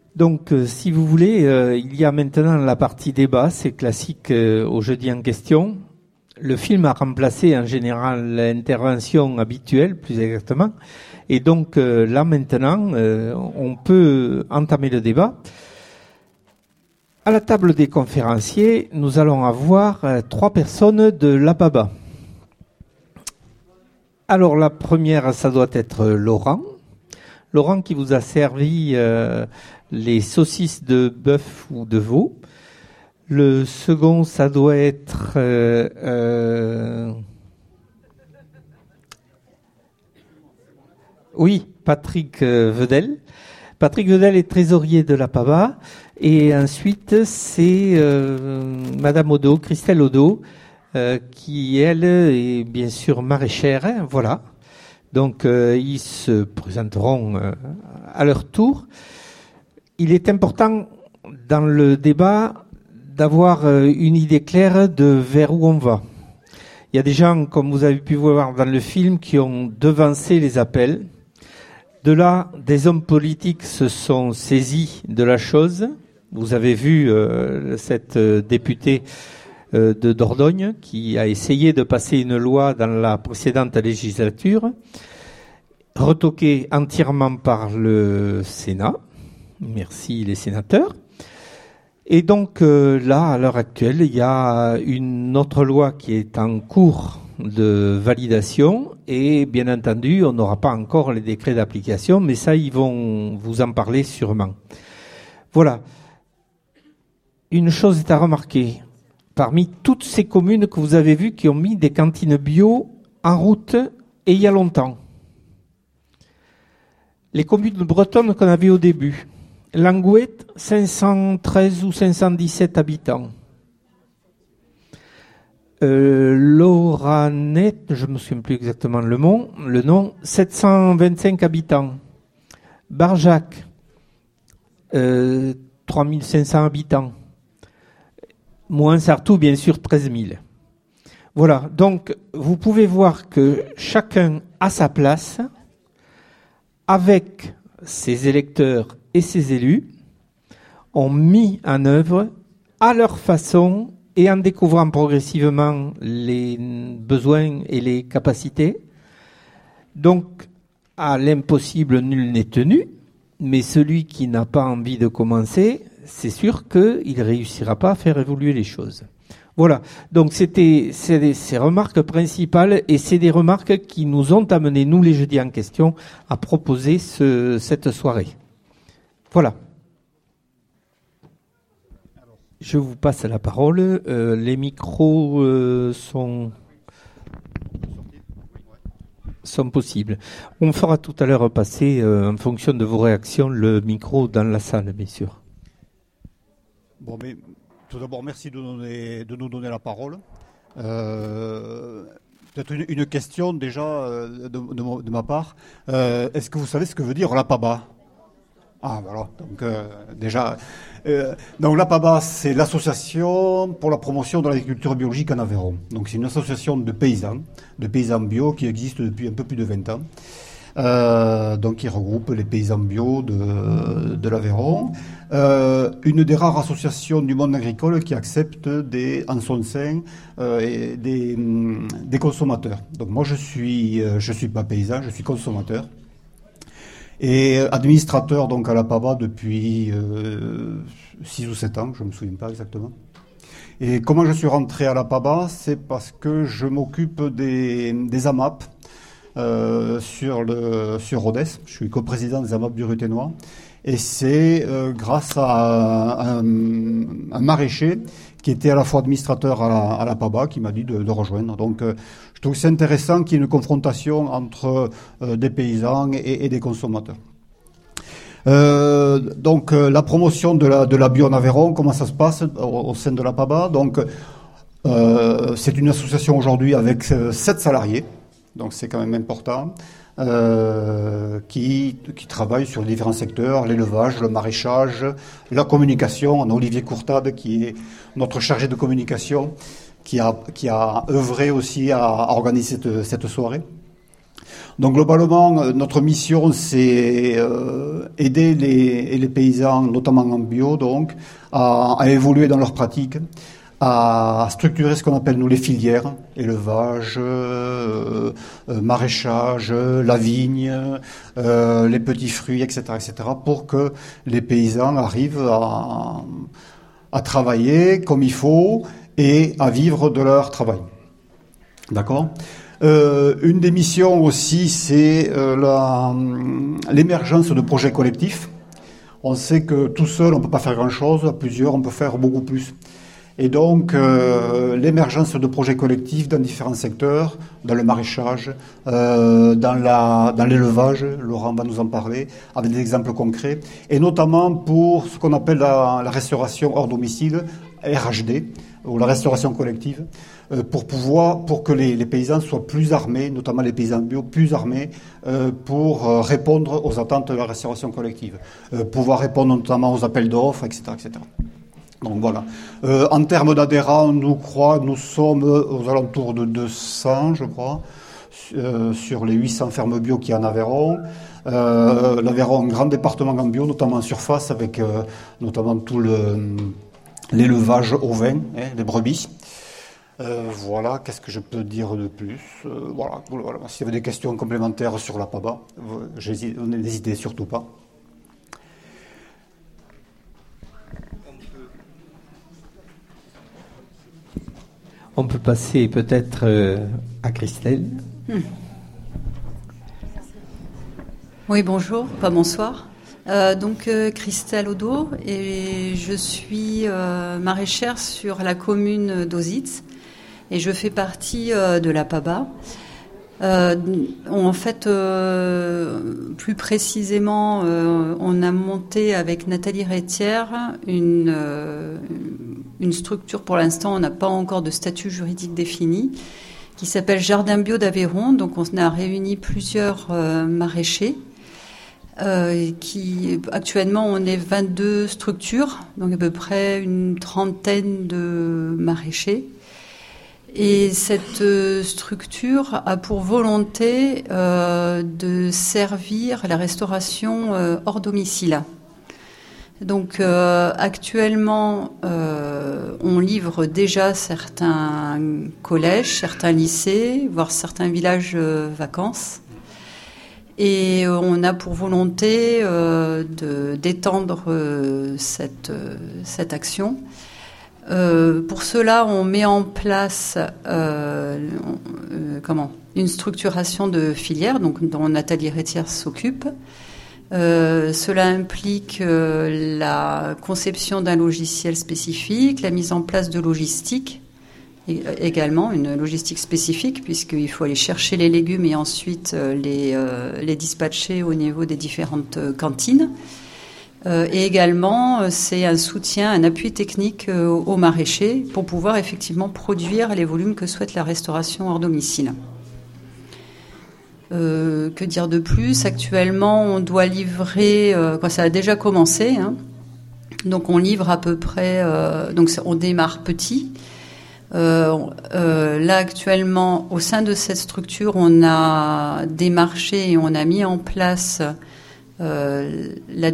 Donc, si vous voulez, il y a maintenant la partie débat, c'est classique au jeudi en question. Le film a remplacé en général l'intervention habituelle, plus exactement. Et donc, là maintenant, on peut entamer le débat. À la table des conférenciers, nous allons avoir 3 personnes de l'APABA. Alors, la première, ça doit être Laurent. Laurent qui vous a servi les saucisses de bœuf ou de veau. Le second, ça doit être oui, Patrick Vedel. Patrick Vedel est trésorier de l'APABA. Et ensuite, c'est Madame Odo, Christelle Odo, qui, elle, est bien sûr maraîchère. Voilà. Donc, ils se présenteront à leur tour. Il est important, dans le débat, d'avoir une idée claire de vers où on va. Il y a des gens, comme vous avez pu voir dans le film, qui ont devancé les appels. De là, des hommes politiques se sont saisis de la chose. Vous avez vu cette députée de Dordogne qui a essayé de passer une loi dans la précédente législature, retoquée entièrement par le Sénat. Merci les sénateurs. Et donc là, à l'heure actuelle, il y a une autre loi qui est en cours de validation et bien entendu, on n'aura pas encore les décrets d'application, mais ça, ils vont vous en parler sûrement. Voilà. Une chose est à remarquer. Parmi toutes ces communes que vous avez vues qui ont mis des cantines bio en route et il y a longtemps, les communes bretonnes qu'on avait au début, Langouette, 513 ou 517 habitants. Loranet, je ne me souviens plus exactement le nom, 725 habitants. Barjac, 3500 habitants. Mouansartou, bien sûr, 13 000. Voilà, donc vous pouvez voir que chacun a sa place avec ses électeurs et ses élus, ont mis en œuvre à leur façon et en découvrant progressivement les besoins et les capacités. Donc, à l'impossible, nul n'est tenu, mais celui qui n'a pas envie de commencer, c'est sûr qu'il ne réussira pas à faire évoluer les choses. Voilà, donc c'était ces remarques principales et c'est des remarques qui nous ont amenés, nous les jeudis en question, à proposer cette soirée. Voilà. Je vous passe la parole. Les micros sont possibles. On fera tout à l'heure passer, en fonction de vos réactions, le micro dans la salle, bien sûr. Bon, mais tout d'abord, merci de nous donner la parole. Peut-être une question déjà de ma part. Est-ce que vous savez ce que veut dire l'APABA ? Ah voilà, donc déjà, donc l'APABA, c'est l'association pour la promotion de l'agriculture biologique en Aveyron. Donc c'est une association de paysans bio qui existe depuis un peu plus de 20 ans. Donc qui regroupe les paysans bio de l'Aveyron. Une des rares associations du monde agricole qui accepte en son sein des consommateurs. Donc moi je suis pas paysan, je suis consommateur. Et administrateur donc à l'APABA depuis 6 ou 7 ans, je ne me souviens pas exactement. Et comment je suis rentré à l'APABA, c'est parce que je m'occupe des AMAP sur Rodez. Je suis coprésident des AMAP du Ruténois. Et c'est grâce à un maraîcher qui était à la fois administrateur à l'APABA qui m'a dit de rejoindre. Donc je trouve que c'est intéressant qu'il y ait une confrontation entre des paysans et des consommateurs. Donc la promotion de la bio en Aveyron, comment ça se passe au sein de l'APABA? Donc c'est une association aujourd'hui avec 7 salariés, donc c'est quand même important, qui travaille sur les différents secteurs, l'élevage, le maraîchage, la communication. On a Olivier Courtade qui est notre chargé de communication, qui a œuvré aussi à organiser cette soirée. Donc globalement, notre mission, c'est aider les paysans, notamment en bio, donc, à évoluer dans leurs pratiques, à structurer ce qu'on appelle nous les filières, élevage, maraîchage, la vigne, les petits fruits, etc., pour que les paysans arrivent à travailler comme il faut et à vivre de leur travail. D'accord ? Une des missions aussi, c'est l'émergence de projets collectifs. On sait que tout seul, on ne peut pas faire grand-chose, à plusieurs, on peut faire beaucoup plus. Et donc, l'émergence de projets collectifs dans différents secteurs, dans le maraîchage, dans l'élevage, Laurent va nous en parler, avec des exemples concrets, et notamment pour ce qu'on appelle la restauration hors domicile, RHD, ou la restauration collective, pour que les paysans soient plus armés, notamment les paysans bio, plus armés pour répondre aux attentes de la restauration collective, pouvoir répondre notamment aux appels d'offres, etc., etc. Donc voilà. En termes d'adhérents, nous sommes aux alentours de 200, je crois, sur les 800 fermes bio qu'il y a en Aveyron. L'Aveyron, un grand département en bio, notamment en surface, avec notamment tout l'élevage ovin, des brebis. Voilà, qu'est-ce que je peux dire de plus voilà. S'il y avait des questions complémentaires sur la PABA, n'hésitez surtout pas. On peut passer peut-être à Christelle. Oui, bonjour, pas bonsoir. Donc Christelle Odo, et je suis maraîchère sur la commune d'Auzitz, et je fais partie de la PABA. En fait, plus précisément, on a monté avec Nathalie Rétière une structure. Pour l'instant, on n'a pas encore de statut juridique défini, qui s'appelle Jardin Bio d'Aveyron. Donc, on a réuni plusieurs maraîchers. Actuellement, on est 22 structures, donc à peu près une trentaine de maraîchers. Et cette structure a pour volonté de servir la restauration hors domicile. Donc actuellement, on livre déjà certains collèges, certains lycées, voire certains villages vacances. Et on a pour volonté d'étendre cette action. Pour cela, on met en place une structuration de filière, donc dont Nathalie Rétière s'occupe. Cela implique la conception d'un logiciel spécifique, la mise en place de logistique, également une logistique spécifique, puisqu'il faut aller chercher les légumes et ensuite les dispatcher au niveau des différentes cantines. Et également, c'est un soutien, un appui technique aux maraîchers pour pouvoir effectivement produire les volumes que souhaite la restauration hors domicile. Que dire de plus ? Actuellement, on doit livrer, ça a déjà commencé, hein. Donc on livre à peu près, donc on démarre petit. Là actuellement, au sein de cette structure, on a démarché et on a mis en place la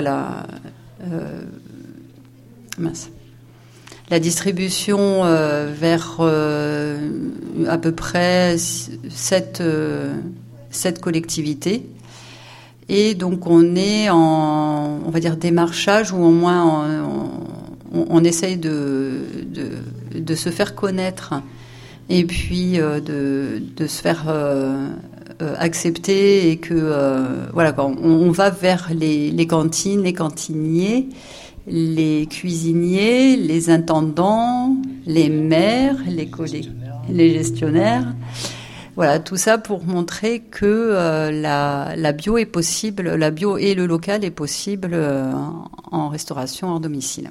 distribution vers à peu près 7 collectivités. Et donc on est en, on va dire, démarchage, ou au moins on essaye de se faire connaître, et puis de se faire accepter, et que on va vers les cantines, les cantiniers, les cuisiniers, les intendants, les maires, les gestionnaires. Voilà, tout ça pour montrer que la bio est possible, la bio et le local est possible en restauration hors domicile.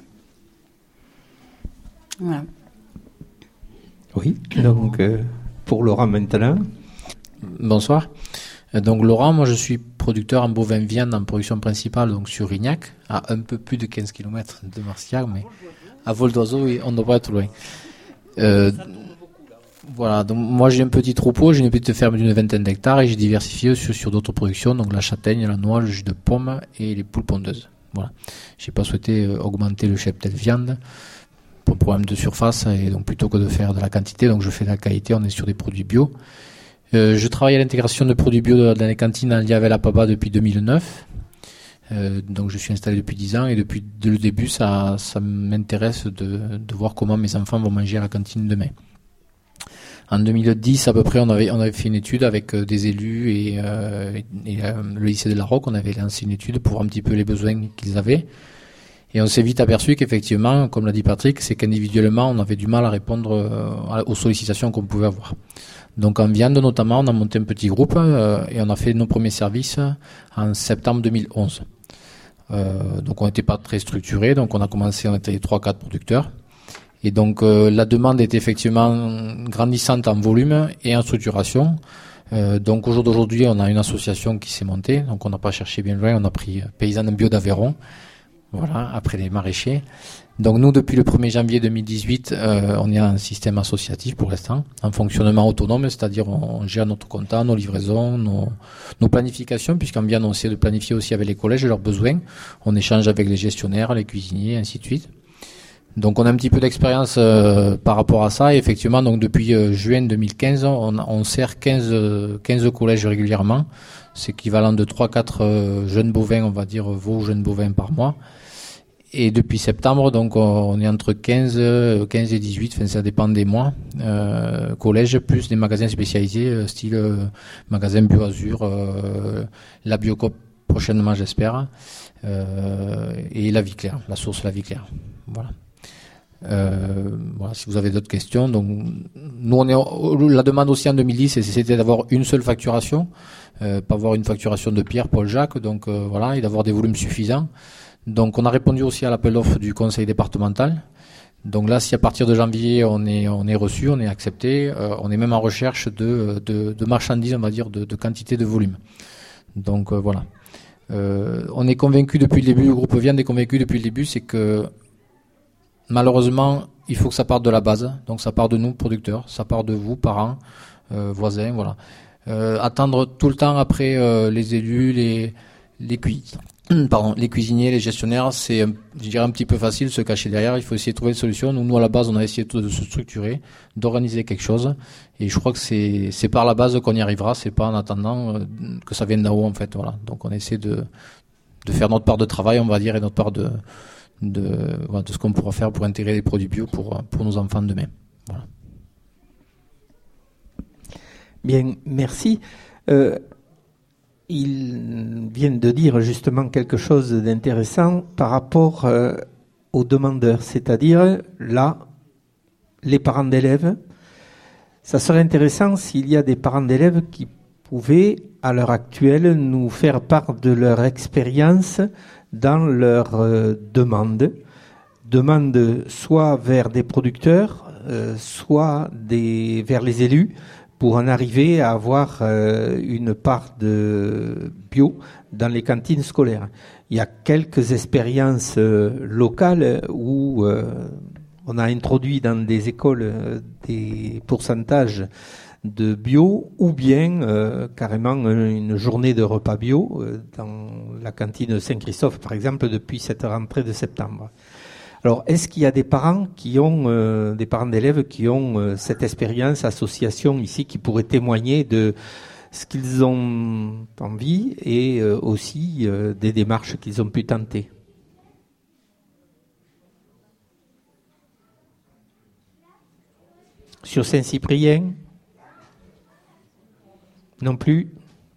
Voilà. Oui, donc pour Laurent maintenant. Bonsoir. Donc Laurent, moi je suis producteur en bovin viande en production principale, donc sur Rignac, à un peu plus de 15 km de Marciac, mais à vol d'oiseau, on ne doit pas être loin. Voilà, donc moi j'ai un petit troupeau, j'ai une petite ferme d'une 20aine d'hectares et j'ai diversifié sur d'autres productions, donc la châtaigne, la noix, le jus de pomme et les poules pondeuses. Voilà. J'ai pas souhaité augmenter le cheptel viande pour problème de surface, et donc plutôt que de faire de la quantité, donc je fais de la qualité, on est sur des produits bio. Je travaille à l'intégration de produits bio dans les cantines en lien avec la PABA depuis 2009. Donc je suis installé depuis 10 ans et depuis le début ça m'intéresse de voir comment mes enfants vont manger à la cantine demain. En 2010 à peu près on avait fait une étude avec des élus et le lycée de la Roque, on avait lancé une étude pour voir un petit peu les besoins qu'ils avaient. Et on s'est vite aperçu qu'effectivement, comme l'a dit Patrick, c'est qu'individuellement on avait du mal à répondre aux sollicitations qu'on pouvait avoir. Donc en viande notamment, on a monté un petit groupe et on a fait nos premiers services en septembre 2011. Donc on n'était pas très structuré, donc on était 3-4 producteurs. Et donc la demande est effectivement grandissante en volume et en structuration. Donc au jour d'aujourd'hui, on a une association qui s'est montée, donc on n'a pas cherché bien loin, on a pris Paysannes Bio d'Aveyron, voilà, après les maraîchers. Donc nous, depuis le 1er janvier 2018, on est un système associatif pour l'instant, en fonctionnement autonome, c'est-à-dire on gère notre compta, nos livraisons, nos planifications, puisqu'en bien on essaie de planifier aussi avec les collèges leurs besoins. On échange avec les gestionnaires, les cuisiniers, ainsi de suite. Donc on a un petit peu d'expérience par rapport à ça. Et effectivement, donc depuis juin 2015, on sert 15 collèges régulièrement. C'est équivalent de 3-4 jeunes bovins, on va dire veaux jeunes bovins par mois. Et depuis septembre, donc on est entre 15 et 18, enfin ça dépend des mois, collèges plus des magasins spécialisés, style magasin BioAzur, la Biocoop prochainement j'espère, et la Vie Claire, la source La Vie Claire. Voilà. Voilà, si vous avez d'autres questions. Donc nous la demande aussi en 2010 c'était d'avoir une seule facturation, pas avoir une facturation de Pierre, Paul, Jacques, donc voilà, et d'avoir des volumes suffisants. Donc on a répondu aussi à l'appel d'offres du conseil départemental. Donc là, si à partir de janvier on est reçu, on est accepté, on est même en recherche de marchandises, on va dire, de quantité de volume. Donc voilà. On est convaincu depuis le début, le groupe Viande est convaincu depuis le début, c'est que malheureusement, il faut que ça parte de la base. Donc ça part de nous, producteurs, ça part de vous, parents, voisins, voilà. Attendre tout le temps après les élus, les cuisiniers, les gestionnaires, c'est, je dirais, un petit peu facile, se cacher derrière. Il faut essayer de trouver une solution. Nous, à la base, on a essayé de se structurer, d'organiser quelque chose. Et je crois que c'est par la base qu'on y arrivera. C'est pas en attendant que ça vienne d'en haut, en fait. Voilà. Donc, on essaie de faire notre part de travail, on va dire, et notre part de ce qu'on pourra faire pour intégrer les produits bio pour nos enfants de demain. Voilà. Bien, merci. Ils viennent de dire justement quelque chose d'intéressant par rapport aux demandeurs, c'est-à-dire là, les parents d'élèves. Ça serait intéressant s'il y a des parents d'élèves qui pouvaient, à l'heure actuelle, nous faire part de leur expérience dans leurs demandes soit vers des producteurs, soit vers les élus, pour en arriver à avoir une part de bio dans les cantines scolaires. Il y a quelques expériences locales où on a introduit dans des écoles des pourcentages de bio, ou bien carrément une journée de repas bio dans la cantine Saint-Christophe, par exemple, depuis cette rentrée de septembre. Alors, est-ce qu'il y a des parents des parents d'élèves qui ont cette expérience association ici, qui pourraient témoigner de ce qu'ils ont envie et aussi des démarches qu'ils ont pu tenter? Sur Saint-Cyprien? Non plus?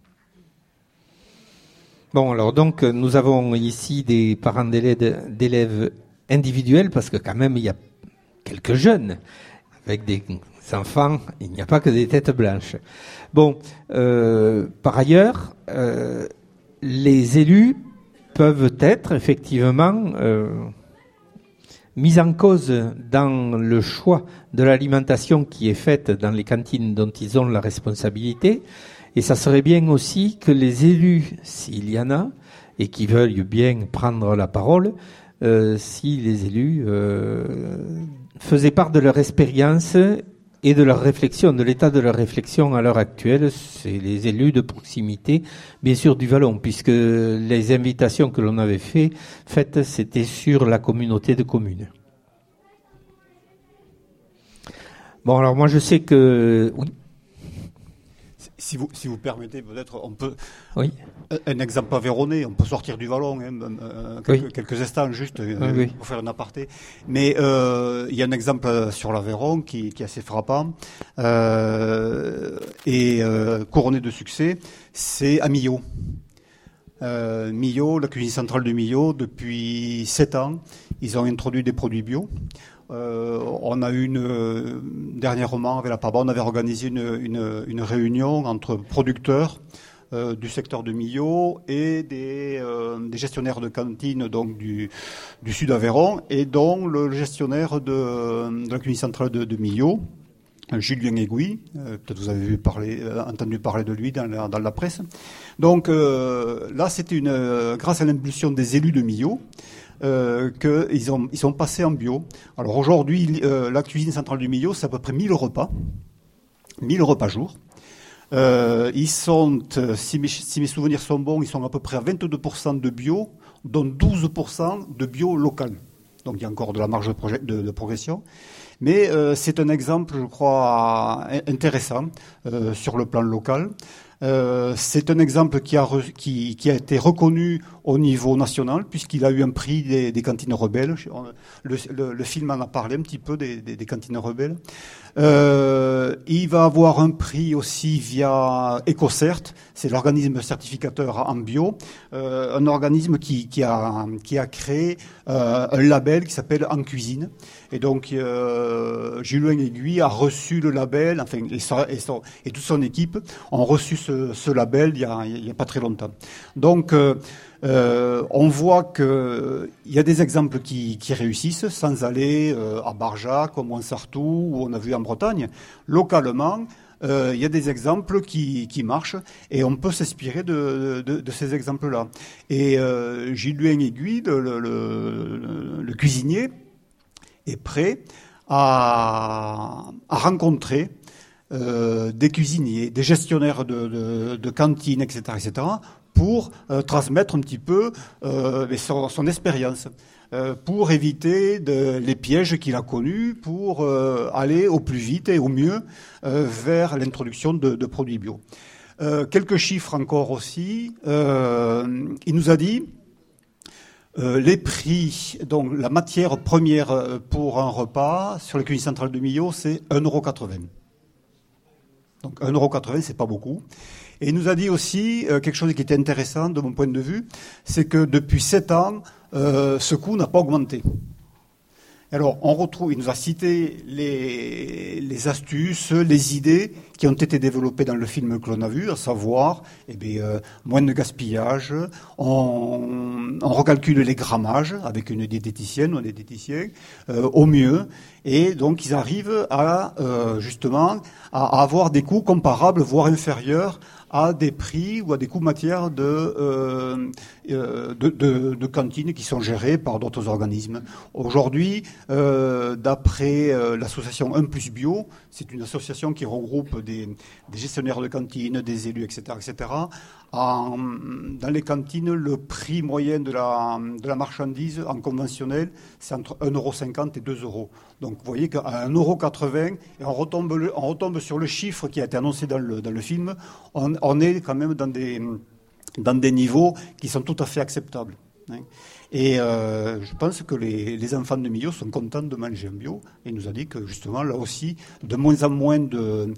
Bon, alors donc, nous avons ici des parents d'élèves individuels, parce que quand même, il y a quelques jeunes. Avec des enfants, il n'y a pas que des têtes blanches. Bon, par ailleurs, les élus peuvent être effectivement mis en cause dans le choix de l'alimentation qui est faite dans les cantines dont ils ont la responsabilité. Et ça serait bien aussi que les élus, s'il y en a, et qui veulent bien prendre la parole, si les élus faisaient part de leur expérience et de leur réflexion, de l'état de leur réflexion à l'heure actuelle. C'est les élus de proximité, bien sûr du Vallon, puisque les invitations que l'on avait faites, c'était sur la communauté de communes. Bon, alors moi je sais que... Oui. Si vous permettez, peut-être, on peut... Oui. Un exemple aveyronais, on peut sortir du Vallon, quelques instants juste, pour faire un aparté. Mais il y a un exemple sur l'Aveyron qui est assez frappant et couronné de succès, c'est à Millau. Millau, la cuisine centrale de Millau, depuis 7 ans, ils ont introduit des produits bio. On a eu dernièrement avec la PABA, on avait organisé une réunion entre producteurs du secteur de Millau et des gestionnaires de cantines donc du sud Aveyron, et dont le gestionnaire de la cuisine centrale de Millau, Julien Aiguille, peut-être vous avez entendu parler de lui dans la presse. Donc là, c'était grâce à l'impulsion des élus de Millau, qu'ils sont passés en bio. Alors aujourd'hui, la cuisine centrale du Millau, c'est à peu près 1000 repas jour. Ils sont, si mes souvenirs sont bons, ils sont à peu près à 22% de bio, dont 12% de bio local. Donc il y a encore de la marge de progression. Mais c'est un exemple, je crois, intéressant sur le plan local. C'est un exemple qui a été reconnu au niveau national, puisqu'il a eu un prix des cantines rebelles. Le film en a parlé un petit peu des cantines rebelles. Il va avoir un prix aussi via EcoCert, c'est l'organisme certificateur en bio, un organisme qui a créé un label qui s'appelle En Cuisine. Et donc Julien Aiguille a reçu le label, enfin et toute son équipe ont reçu ce label il y a pas très longtemps. Donc on voit que il y a des exemples qui réussissent sans aller à Barjac, au Montsartou, ou on a vu en Bretagne. Localement, il y a des exemples qui marchent et on peut s'inspirer de ces exemples-là. Et Julien Aiguille, le cuisinier, est prêt à rencontrer des cuisiniers, des gestionnaires de cantines, etc., pour transmettre un petit peu son expérience, pour éviter les pièges qu'il a connus, pour aller au plus vite et au mieux vers l'introduction de produits bio. Quelques chiffres encore aussi. Il nous a dit les prix, donc la matière première pour un repas sur la cuisine centrale de Millau, c'est 1,80 €. Donc 1,80 €, c'est pas beaucoup. Et il nous a dit aussi quelque chose qui était intéressant de mon point de vue, c'est que depuis 7 ans, ce coût n'a pas augmenté. Alors, il nous a cité les astuces, les idées qui ont été développées dans le film que l'on a vu, à savoir, moins de gaspillage, on recalcule les grammages avec une diététicienne ou un diététicien au mieux, et donc ils arrivent justement à avoir des coûts comparables, voire inférieurs à des prix ou à des coûts matières de cantines qui sont gérés par d'autres organismes. Aujourd'hui, d'après l'association 1+Bio, c'est une association qui regroupe des gestionnaires de cantines, des élus, etc., etc. Dans les cantines, le prix moyen de la marchandise en conventionnel, c'est entre 1,50 € et 2 €. Donc vous voyez qu'à 1,80 €, et on retombe sur le chiffre qui a été annoncé dans le film, on est quand même dans des niveaux qui sont tout à fait acceptables. Et je pense que les enfants de Millau sont contents de manger en bio. Et il nous a dit que justement, là aussi, de moins en moins de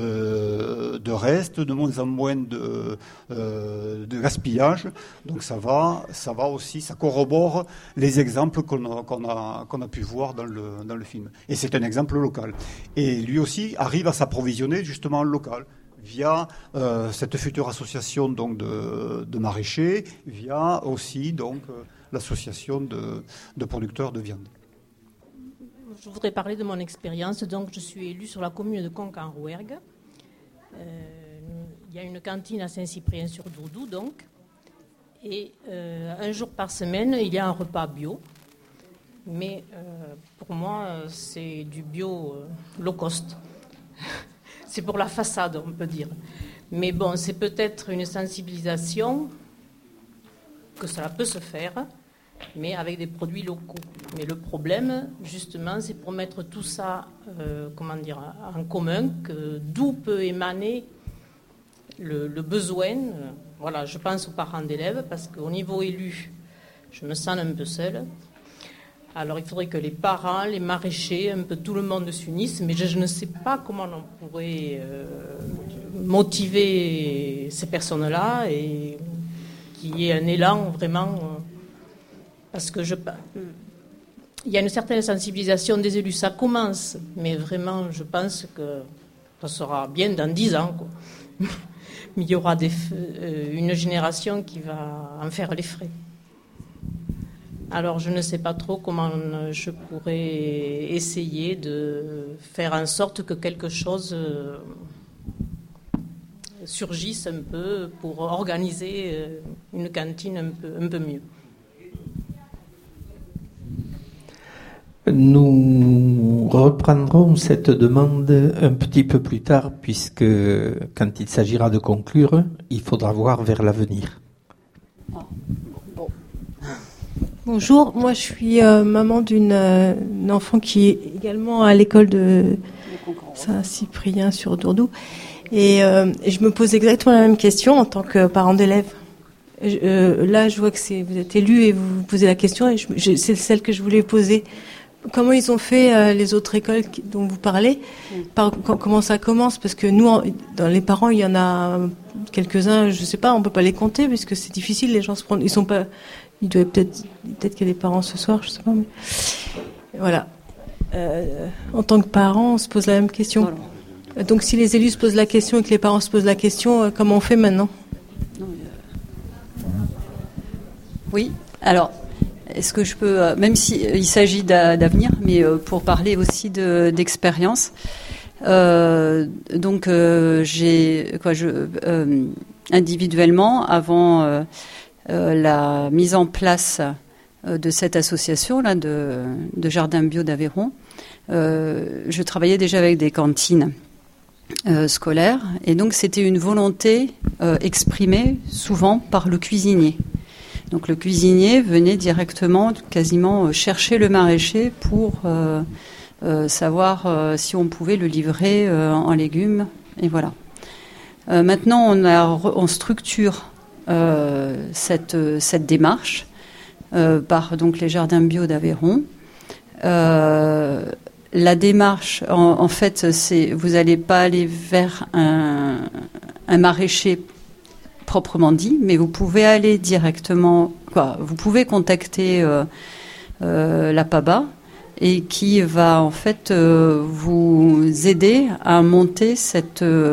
restes, de moins en moins de gaspillage. Donc ça va aussi, ça corrobore les exemples qu'on a pu voir dans le film. Et c'est un exemple local. Et lui aussi arrive à s'approvisionner justement en local, via cette future association donc de maraîchers, via aussi donc l'association de producteurs de viande. Je voudrais parler de mon expérience. Donc, je suis élue sur la commune de Conques-en-Rouergue. Il y a une cantine à Saint-Cyprien-sur-Doudou, donc. Et un jour par semaine, il y a un repas bio. Mais pour moi, c'est du bio low cost. c'est pour la façade, on peut dire. Mais bon, c'est peut-être une sensibilisation que cela peut se faire, mais avec des produits locaux. Mais le problème, justement, c'est pour mettre tout ça, en commun, d'où peut émaner le besoin. Voilà, je pense aux parents d'élèves, parce qu'au niveau élu, je me sens un peu seule. Alors, il faudrait que les parents, les maraîchers, un peu tout le monde s'unissent, mais je ne sais pas comment on pourrait motiver ces personnes-là et qu'il y ait un élan vraiment... parce que il y a une certaine sensibilisation des élus, ça commence, mais vraiment, je pense que ça sera bien dans 10 ans, quoi. Mais il y aura une génération qui va en faire les frais. Alors, je ne sais pas trop comment je pourrais essayer de faire en sorte que quelque chose surgisse un peu pour organiser une cantine un peu mieux. Nous reprendrons cette demande un petit peu plus tard, puisque quand il s'agira de conclure, il faudra voir vers l'avenir. Bonjour, moi je suis maman d'une enfant qui est également à l'école de Saint-Cyprien sur Dourdou. Et je me pose exactement la même question en tant que parent d'élève. Là, je vois que vous êtes élu et vous vous posez la question, et c'est celle que je voulais poser. Comment ils ont fait les autres écoles dont vous parlez? Comment ça commence? Parce que nous, dans les parents, il y en a quelques-uns, je sais pas, on peut pas les compter puisque c'est difficile. Les gens se prennent, ils sont pas, il doit peut-être qu'il y a des parents ce soir, je sais pas. Mais voilà. En tant que parent, on se pose la même question. Donc, si les élus se posent la question et que les parents se posent la question, comment on fait maintenant? Oui. Alors. Est-ce que je peux, même s'il s'agit d'avenir, mais pour parler aussi d'expérience, individuellement, avant la mise en place de cette association là de Jardin Bio d'Aveyron, je travaillais déjà avec des cantines scolaires, et donc c'était une volonté exprimée souvent par le cuisinier. Donc le cuisinier venait directement, quasiment chercher le maraîcher pour savoir si on pouvait le livrer en légumes, et voilà. Maintenant, on structure cette démarche par donc les Jardins Bio d'Aveyron. La démarche, en fait, vous n'allez pas aller vers un maraîcher proprement dit, mais vous pouvez aller directement, vous pouvez contacter la PABA, et qui va en fait vous aider à monter ces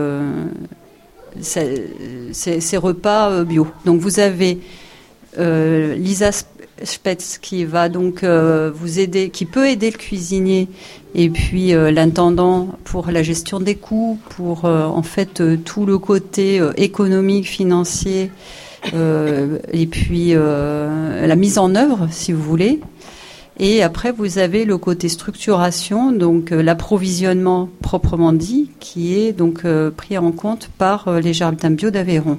repas bio. Donc vous avez Lisa Spetz qui va donc vous aider, qui peut aider le cuisinier, et puis l'intendant pour la gestion des coûts, pour en fait tout le côté économique, financier, et puis la mise en œuvre, si vous voulez. Et après, vous avez le côté structuration, donc l'approvisionnement proprement dit, qui est donc pris en compte par les Jardins Bio d'Aveyron.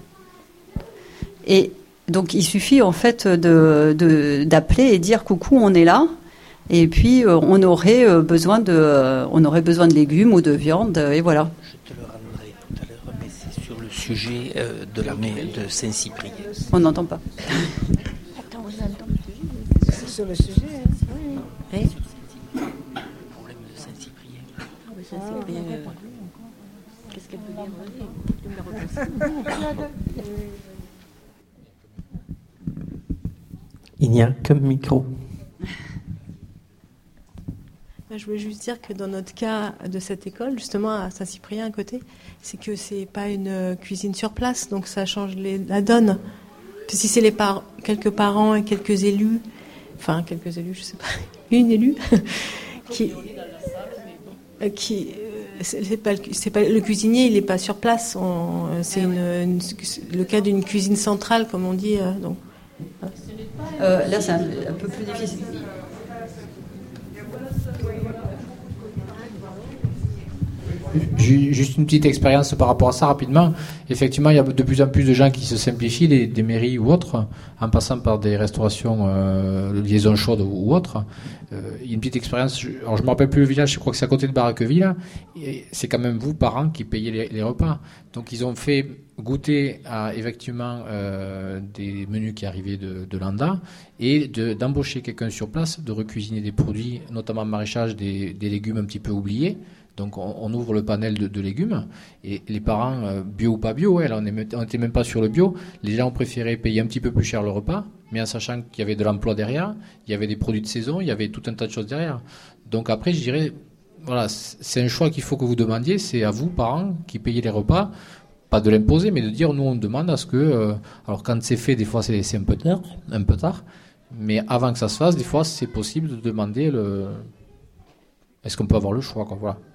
Et donc, il suffit en fait d'appeler et dire coucou, on est là. Et puis, on aurait besoin de légumes ou de viande, et voilà. Je te le rendrai tout à l'heure, mais c'est sur le sujet de Saint-Cyprien. On n'entend pas. Attends, on entend. C'est sur le sujet, hein. Oui. Le problème de Saint-Cyprien. Saint-Cyprien, qu'est-ce qu'elle peut dire? Il n'y a qu'un micro. Je voulais juste dire que dans notre cas de cette école, justement à Saint-Cyprien à côté, c'est que c'est pas une cuisine sur place, donc ça change la donne. Si c'est quelques parents et quelques élus, je sais pas, une élue c'est pas le cuisinier, il est pas sur place. C'est le cas d'une cuisine centrale, comme on dit. Donc. Là, c'est un peu plus difficile. Juste une petite expérience par rapport à ça rapidement. Effectivement, il y a de plus en plus de gens qui se simplifient, des mairies ou autres, en passant par des restaurations de liaison chaude ou autres. Il y a une petite expérience. Alors je me rappelle plus le village. Je crois que c'est à côté de Baraqueville. Et c'est quand même vous, parents, qui payez les repas. Donc ils ont fait goûter à effectivement des menus qui arrivaient de l'ANDA et d'embaucher quelqu'un sur place, de recuisiner des produits, notamment maraîchage, des légumes un petit peu oubliés. Donc on ouvre le panel de légumes et les parents, bio ou pas bio, on n'était même pas sur le bio, les gens ont préféré payer un petit peu plus cher le repas, mais en sachant qu'il y avait de l'emploi derrière, il y avait des produits de saison, il y avait tout un tas de choses derrière. Donc après je dirais, voilà, c'est un choix qu'il faut que vous demandiez, c'est à vous parents qui payez les repas, pas de l'imposer, mais de dire nous on demande à ce que, alors quand c'est fait des fois c'est un peu tard, mais avant que ça se fasse, des fois c'est possible de demander est-ce qu'on peut avoir le choix, quoi, voilà.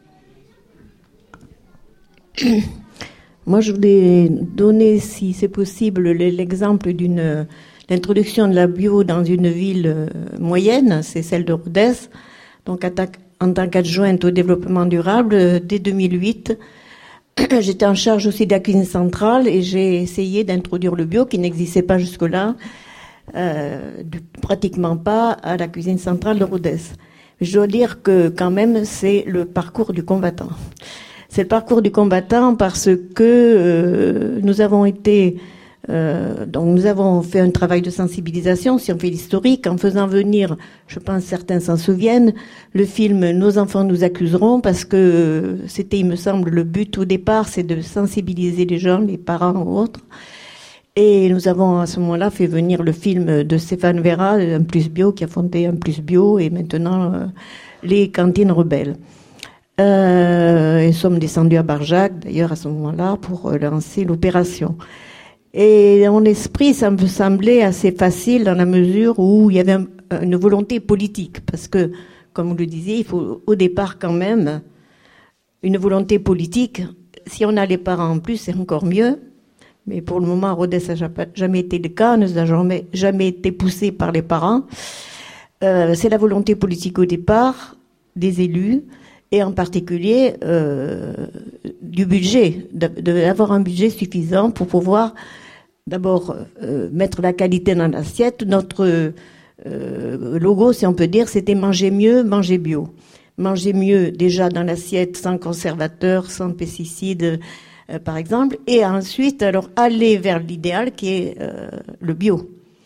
Moi, je voulais donner, si c'est possible, l'exemple d'une l'introduction de la bio dans une ville moyenne, c'est celle de Rodez. Donc, en tant qu'adjointe au développement durable, dès 2008, j'étais en charge aussi de la cuisine centrale et j'ai essayé d'introduire le bio qui n'existait pas jusque-là, pratiquement pas à la cuisine centrale de Rodez. Je dois dire que quand même, c'est le parcours du combattant. C'est le parcours du combattant parce que nous avons été, donc nous avons fait un travail de sensibilisation, si on fait l'historique, en faisant venir, je pense certains s'en souviennent, le film Nos enfants nous accuseront, parce que c'était, il me semble, le but au départ, c'est de sensibiliser les gens, les parents ou autres. Et nous avons à ce moment-là fait venir le film de Stéphane Vera, Un Plus Bio, qui a fondé Un Plus Bio, et maintenant les cantines rebelles. Nous sommes descendus à Barjac, d'ailleurs, à ce moment-là, pour lancer l'opération. Et mon esprit, ça me semblait assez facile dans la mesure où il y avait une volonté politique. Parce que, comme vous le disiez, il faut au départ quand même une volonté politique. Si on a les parents en plus, c'est encore mieux. Mais pour le moment, à Rodez, ça n'a jamais été le cas, ne n'a jamais été poussé par les parents. C'est la volonté politique au départ des élus, et en particulier du budget, d'avoir un budget suffisant pour pouvoir d'abord mettre la qualité dans l'assiette. Notre logo, si on peut dire, c'était manger mieux, manger bio. Manger mieux déjà dans l'assiette, sans conservateurs, sans pesticides, par exemple, et ensuite alors aller vers l'idéal qui est le bio,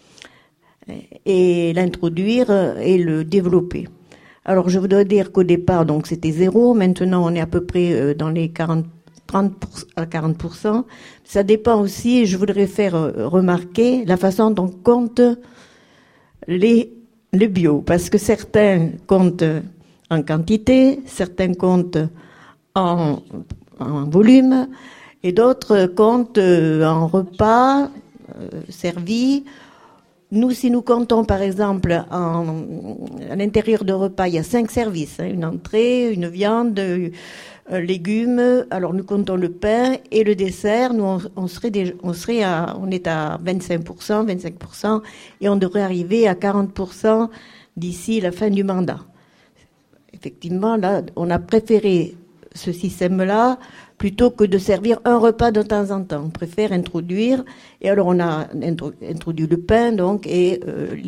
et l'introduire et le développer. Alors je voudrais dire qu'au départ donc c'était 0, maintenant on est à peu près dans les 30 à 40%. Ça dépend aussi, je voudrais faire remarquer la façon dont comptent les bio, parce que certains comptent en quantité, certains comptent en volume, et d'autres comptent en repas servis. Nous, si nous comptons par exemple à l'intérieur de repas, il y a 5 services, une entrée, une viande, légumes. Alors nous comptons le pain et le dessert. Nous, on est à 25%, et on devrait arriver à 40% d'ici la fin du mandat. Effectivement, là, on a préféré ce système-là plutôt que de servir un repas de temps en temps. On préfère introduire, et alors on a introduit le pain, donc, et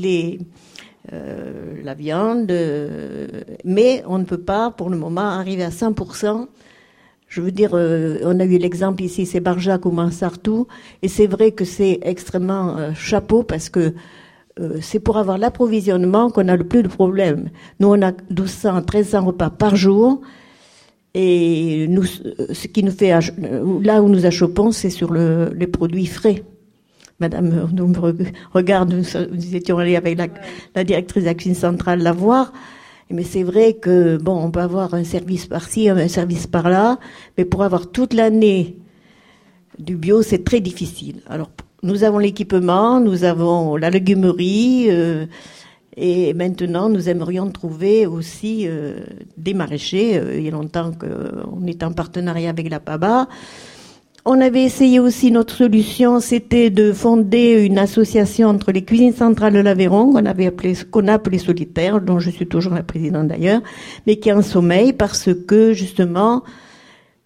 la viande, mais on ne peut pas, pour le moment, arriver à 100%. Je veux dire, on a eu l'exemple ici, c'est Barjac ou Mansartou, et c'est vrai que c'est extrêmement chapeau, parce que c'est pour avoir l'approvisionnement qu'on a le plus de problèmes. Nous, on a 1200, 1300 repas par jour, et nous, ce qui nous fait, là où nous achoppons, c'est sur les produits frais. Madame nous me regarde, nous étions allés avec la directrice de la cuisine centrale la voir. Mais c'est vrai que, bon, on peut avoir un service par-ci, un service par-là, mais pour avoir toute l'année du bio, c'est très difficile. Alors, nous avons l'équipement, nous avons la légumerie, et maintenant, nous aimerions trouver aussi des maraîchers. Il y a longtemps qu'on est en partenariat avec la PABA. On avait essayé aussi, notre solution, c'était de fonder une association entre les cuisines centrales de l'Aveyron, qu'on a appelé Solitaire, dont je suis toujours la présidente d'ailleurs, mais qui est en sommeil parce que, justement,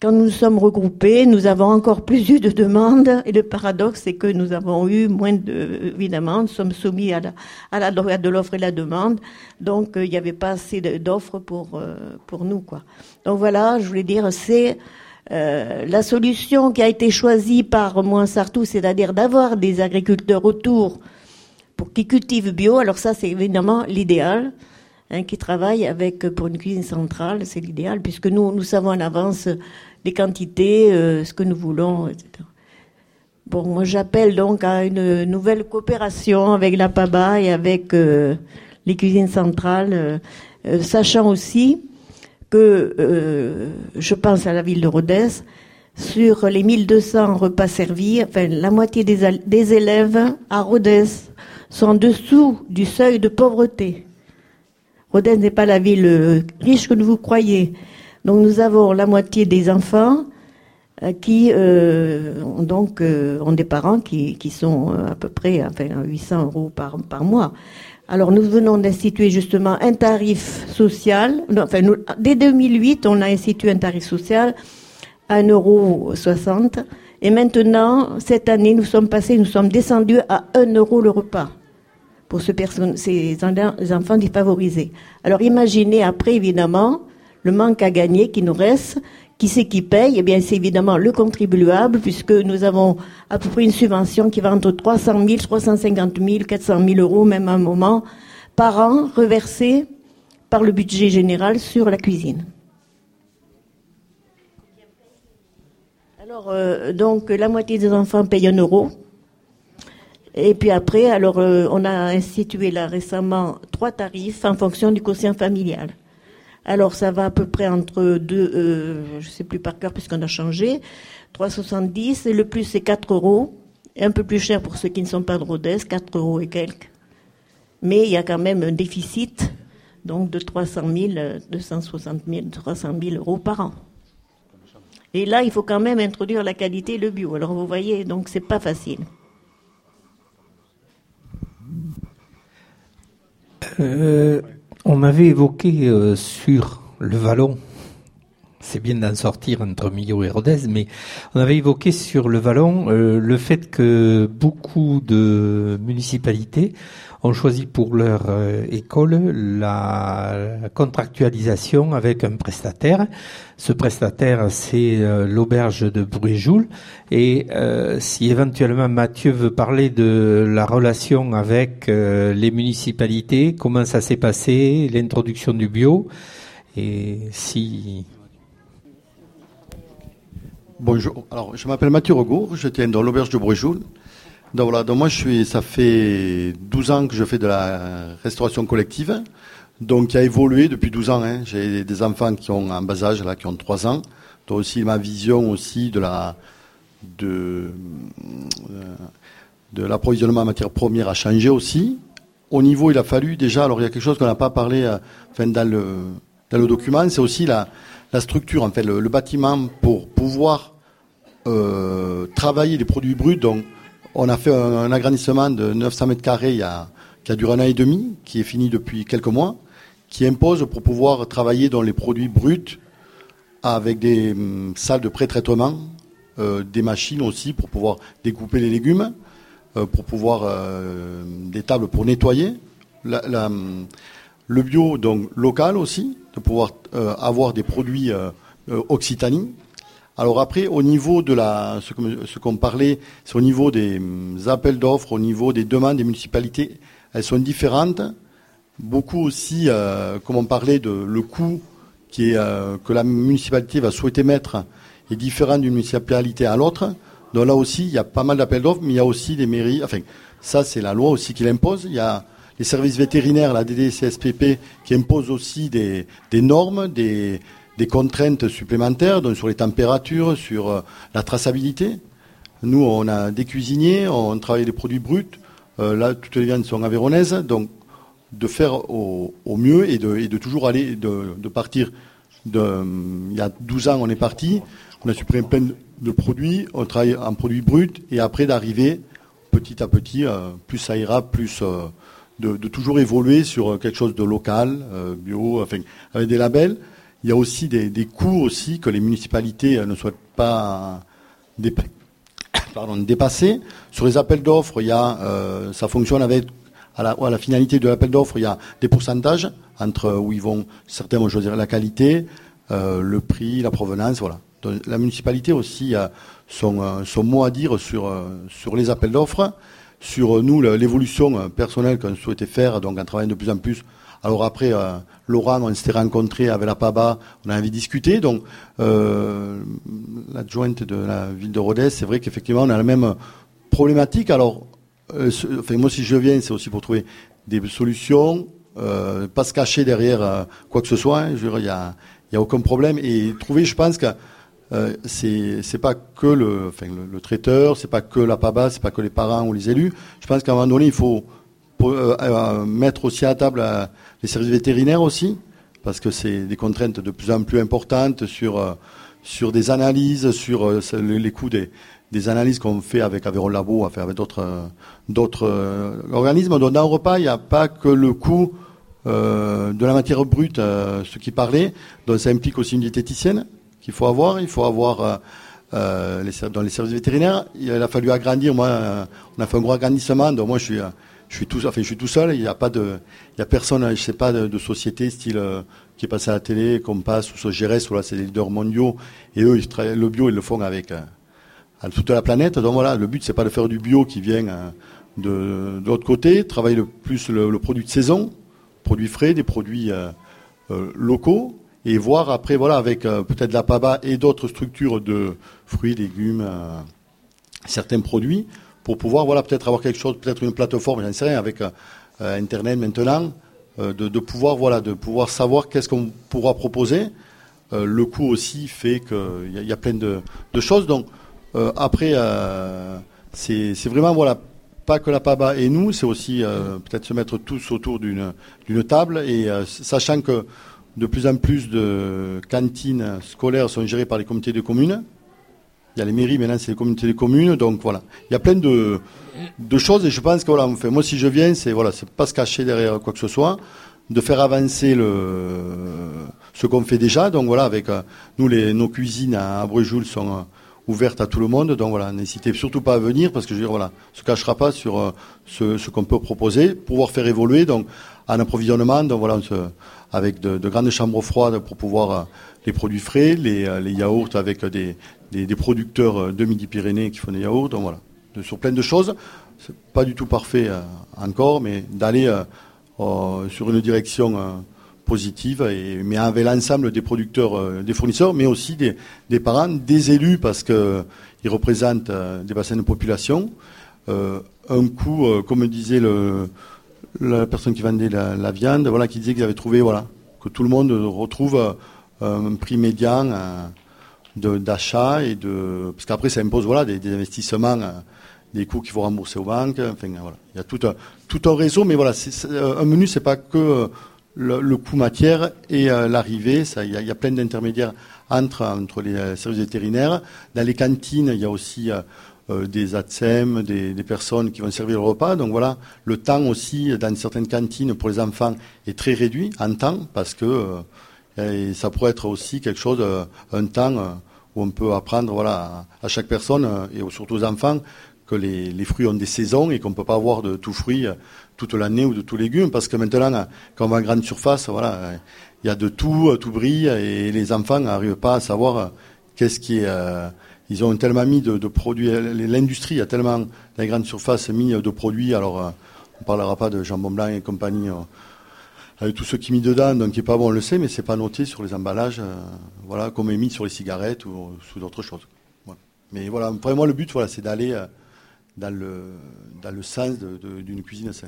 quand nous sommes regroupés, nous avons encore plus eu de demandes. Et le paradoxe, c'est que nous avons eu moins évidemment, nous sommes soumis à la loi de l'offre et la demande. Donc, il n'y avait pas assez d'offres pour nous, quoi. Donc voilà, je voulais dire, c'est la solution qui a été choisie par Mouansartou, c'est-à-dire d'avoir des agriculteurs autour pour qu'ils cultivent bio. Alors ça, c'est évidemment l'idéal. Qui travaillent pour une cuisine centrale, c'est l'idéal, puisque nous savons en avance les quantités, ce que nous voulons, etc. Bon, moi j'appelle donc à une nouvelle coopération avec la PABA et avec les cuisines centrales, sachant aussi que je pense à la ville de Rodez, sur les 1200 repas servis, enfin la moitié des élèves à Rodez sont en dessous du seuil de pauvreté. Rodez n'est pas la ville riche que vous croyez. Donc nous avons la moitié des enfants qui ont des parents qui sont à peu près à 800 € par mois. Alors nous venons d'instituer justement un tarif social. Dès 2008, on a institué un tarif social à 1,60 €. Et maintenant, cette année, nous sommes descendus à 1 € le repas pour ces enfants défavorisés. Alors imaginez après, évidemment, le manque à gagner qui nous reste. Qui c'est qui paye? Eh bien, c'est évidemment le contribuable, puisque nous avons à peu près une subvention qui va entre 300 000, 350 000, 400 000 € même à un moment, par an, reversée par le budget général sur la cuisine. Alors, donc, la moitié des enfants payent 1 €. Et puis après, alors, on a institué là récemment 3 tarifs en fonction du quotient familial. Alors, ça va à peu près entre je sais plus par cœur puisqu'on a changé, 3,70 €, et le plus c'est 4 €, et un peu plus cher pour ceux qui ne sont pas de Rodez, 4 € et quelques. Mais il y a quand même un déficit, donc de 300 000, 260 000, 300 000 € par an. Et là, il faut quand même introduire la qualité et le bio. Alors, vous voyez, donc c'est pas facile. On avait évoqué sur le Vallon, c'est bien d'en sortir entre Millau et Rodez, mais on avait évoqué sur le Vallon le fait que beaucoup de municipalités ont choisi pour leur école la contractualisation avec un prestataire. Ce prestataire, c'est l'auberge de Bruéjoul. Et si éventuellement Mathieu veut parler de la relation avec les municipalités, comment ça s'est passé, l'introduction du bio, et si... Bonjour, alors je m'appelle Mathieu Regour, je tiens dans l'auberge de Bruéjoul. Donc voilà, donc moi ça fait 12 ans que je fais de la restauration collective, donc qui a évolué depuis 12 ans. J'ai des enfants qui ont un bas âge, là, qui ont 3 ans. Donc aussi ma vision aussi de l'approvisionnement en matières premières a changé aussi. Au niveau, il a fallu déjà, alors il y a quelque chose qu'on n'a pas parlé dans le document, c'est aussi la structure, en fait, le bâtiment pour pouvoir travailler les produits bruts. Donc on a fait un agrandissement de 900 mètres carrés qui a duré 1 an et demi, qui est fini depuis quelques mois, qui impose pour pouvoir travailler dans les produits bruts avec des salles de pré-traitement, des machines aussi pour pouvoir découper les légumes, pour pouvoir des tables pour nettoyer, le bio donc local aussi, de pouvoir avoir des produits Occitanie. Alors après, au niveau de ce qu'on parlait, c'est au niveau des appels d'offres, au niveau des demandes des municipalités, elles sont différentes. Beaucoup aussi, comme on parlait de le coût que la municipalité va souhaiter mettre est différent d'une municipalité à l'autre. Donc là aussi, il y a pas mal d'appels d'offres, mais il y a aussi des mairies. Enfin, ça c'est la loi aussi qui l'impose. Il y a les services vétérinaires, la DDCSPP, qui imposent aussi des normes, des contraintes supplémentaires, donc sur les températures, sur la traçabilité. Nous, on a des cuisiniers, on travaille des produits bruts. Là, toutes les viandes sont aveyronaises, donc de faire au mieux et de toujours aller, de partir. Il y a 12 ans, on est parti, on a supprimé plein de produits, on travaille en produits bruts, et après d'arriver petit à petit, plus ça ira, plus de toujours évoluer sur quelque chose de local, bio, enfin, avec des labels. il y a aussi des coûts aussi que les municipalités ne souhaitent pas dépasser. Sur les appels d'offres, il y a, ça fonctionne avec à la finalité de l'appel d'offres, il y a des pourcentages entre où certains vont choisir la qualité, le prix, la provenance, voilà. Donc, la municipalité aussi a son mot à dire sur les appels d'offres, sur nous l'évolution personnelle qu'on souhaitait faire, donc en travaillant de plus en plus. Alors après, Laurent, on s'était rencontré avec la PABA, on a envie de discuter. Donc, l'adjointe de la ville de Rodez, c'est vrai qu'effectivement, on a la même problématique. Alors, moi, si je viens, c'est aussi pour trouver des solutions, pas se cacher derrière quoi que ce soit. Hein, je veux dire, il y a aucun problème. Et trouver, je pense que c'est pas que le traiteur, c'est pas que la PABA, c'est pas que les parents ou les élus. Je pense qu'à un moment donné, il faut mettre aussi à table les services vétérinaires aussi, parce que c'est des contraintes de plus en plus importantes sur des analyses, sur les coûts des analyses qu'on fait avec Aveyron Labo, avec d'autres organismes. Donc dans un repas, il n'y a pas que le coût de la matière brute, ce qui parlait. Donc ça implique aussi une diététicienne qu'il faut avoir. Il faut avoir dans les services vétérinaires. Il a fallu agrandir. Moi, on a fait un gros agrandissement. Donc moi, je suis tout seul. Il n'y a personne, je sais pas, de société style qui est passé à la télé, Compass ou Sogeres, ou là, c'est des leaders mondiaux. Et eux, le bio, ils le font avec toute la planète. Donc voilà, le but, c'est pas de faire du bio qui vient de l'autre côté. Travailler plus le produit de saison, produits frais, des produits locaux. Et voir après, voilà, avec peut-être la PABA et d'autres structures de fruits, légumes, certains produits, pour pouvoir, voilà, peut-être avoir quelque chose, peut-être une plateforme, j'en sais rien, avec Internet maintenant, de pouvoir savoir qu'est-ce qu'on pourra proposer. Le coût aussi fait qu'il y a plein de choses. Donc après, c'est vraiment, voilà, pas que la PABA et nous, c'est aussi peut-être se mettre tous autour d'une table et sachant que de plus en plus de cantines scolaires sont gérées par les comités de communes. Il y a les mairies, maintenant c'est les communautés de communes. Donc voilà, il y a plein de choses et je pense que voilà, moi si je viens, c'est pas se cacher derrière quoi que ce soit, de faire avancer ce qu'on fait déjà. Donc voilà, avec nous nos cuisines à Brujoul sont ouvertes à tout le monde. Donc voilà, n'hésitez surtout pas à venir parce que je veux dire voilà, on se cachera pas sur ce qu'on peut proposer, pouvoir faire évoluer. Donc en approvisionnement, donc voilà, avec de grandes chambres froides pour pouvoir les produits frais, les yaourts avec des producteurs de Midi-Pyrénées qui font des yaourts, donc voilà, sur plein de choses. C'est pas du tout parfait encore, mais d'aller sur une direction positive, mais avec l'ensemble des producteurs, des fournisseurs, mais aussi des parents, des élus, parce que ils représentent des bassins de population. Un coût, comme disait la personne qui vendait la viande, voilà, qui disait qu'il avait trouvé, voilà, que tout le monde retrouve un prix médian d'achat parce qu'après ça impose voilà des investissements, des coûts qu'il faut rembourser aux banques. Enfin voilà, il y a tout un réseau, mais voilà, un menu, c'est pas que le coût matière et l'arrivée. Il y a plein d'intermédiaires entre les services vétérinaires. Dans les cantines, il y a aussi des ATSEM, des personnes qui vont servir le repas. Donc voilà, le temps aussi dans certaines cantines pour les enfants est très réduit en temps parce que ça pourrait être aussi quelque chose, un temps où on peut apprendre voilà à chaque personne et surtout aux enfants que les fruits ont des saisons et qu'on ne peut pas avoir de tout fruit toute l'année ou de tout légumes parce que maintenant quand on va en grande surface, voilà, il y a de tout brille et les enfants n'arrivent pas à savoir qu'est-ce qui est. Ils ont tellement mis de produits, l'industrie a tellement, dans les grandes surfaces, mis de produits, alors on ne parlera pas de jambon blanc et compagnie, avec tout ce qui est mis dedans, donc qui n'est pas bon, on le sait, mais c'est pas noté sur les emballages, voilà, comme est mis sur les cigarettes ou sous d'autres choses. Voilà. Mais voilà, vraiment le but, voilà, c'est d'aller dans le sens d'une cuisine saine.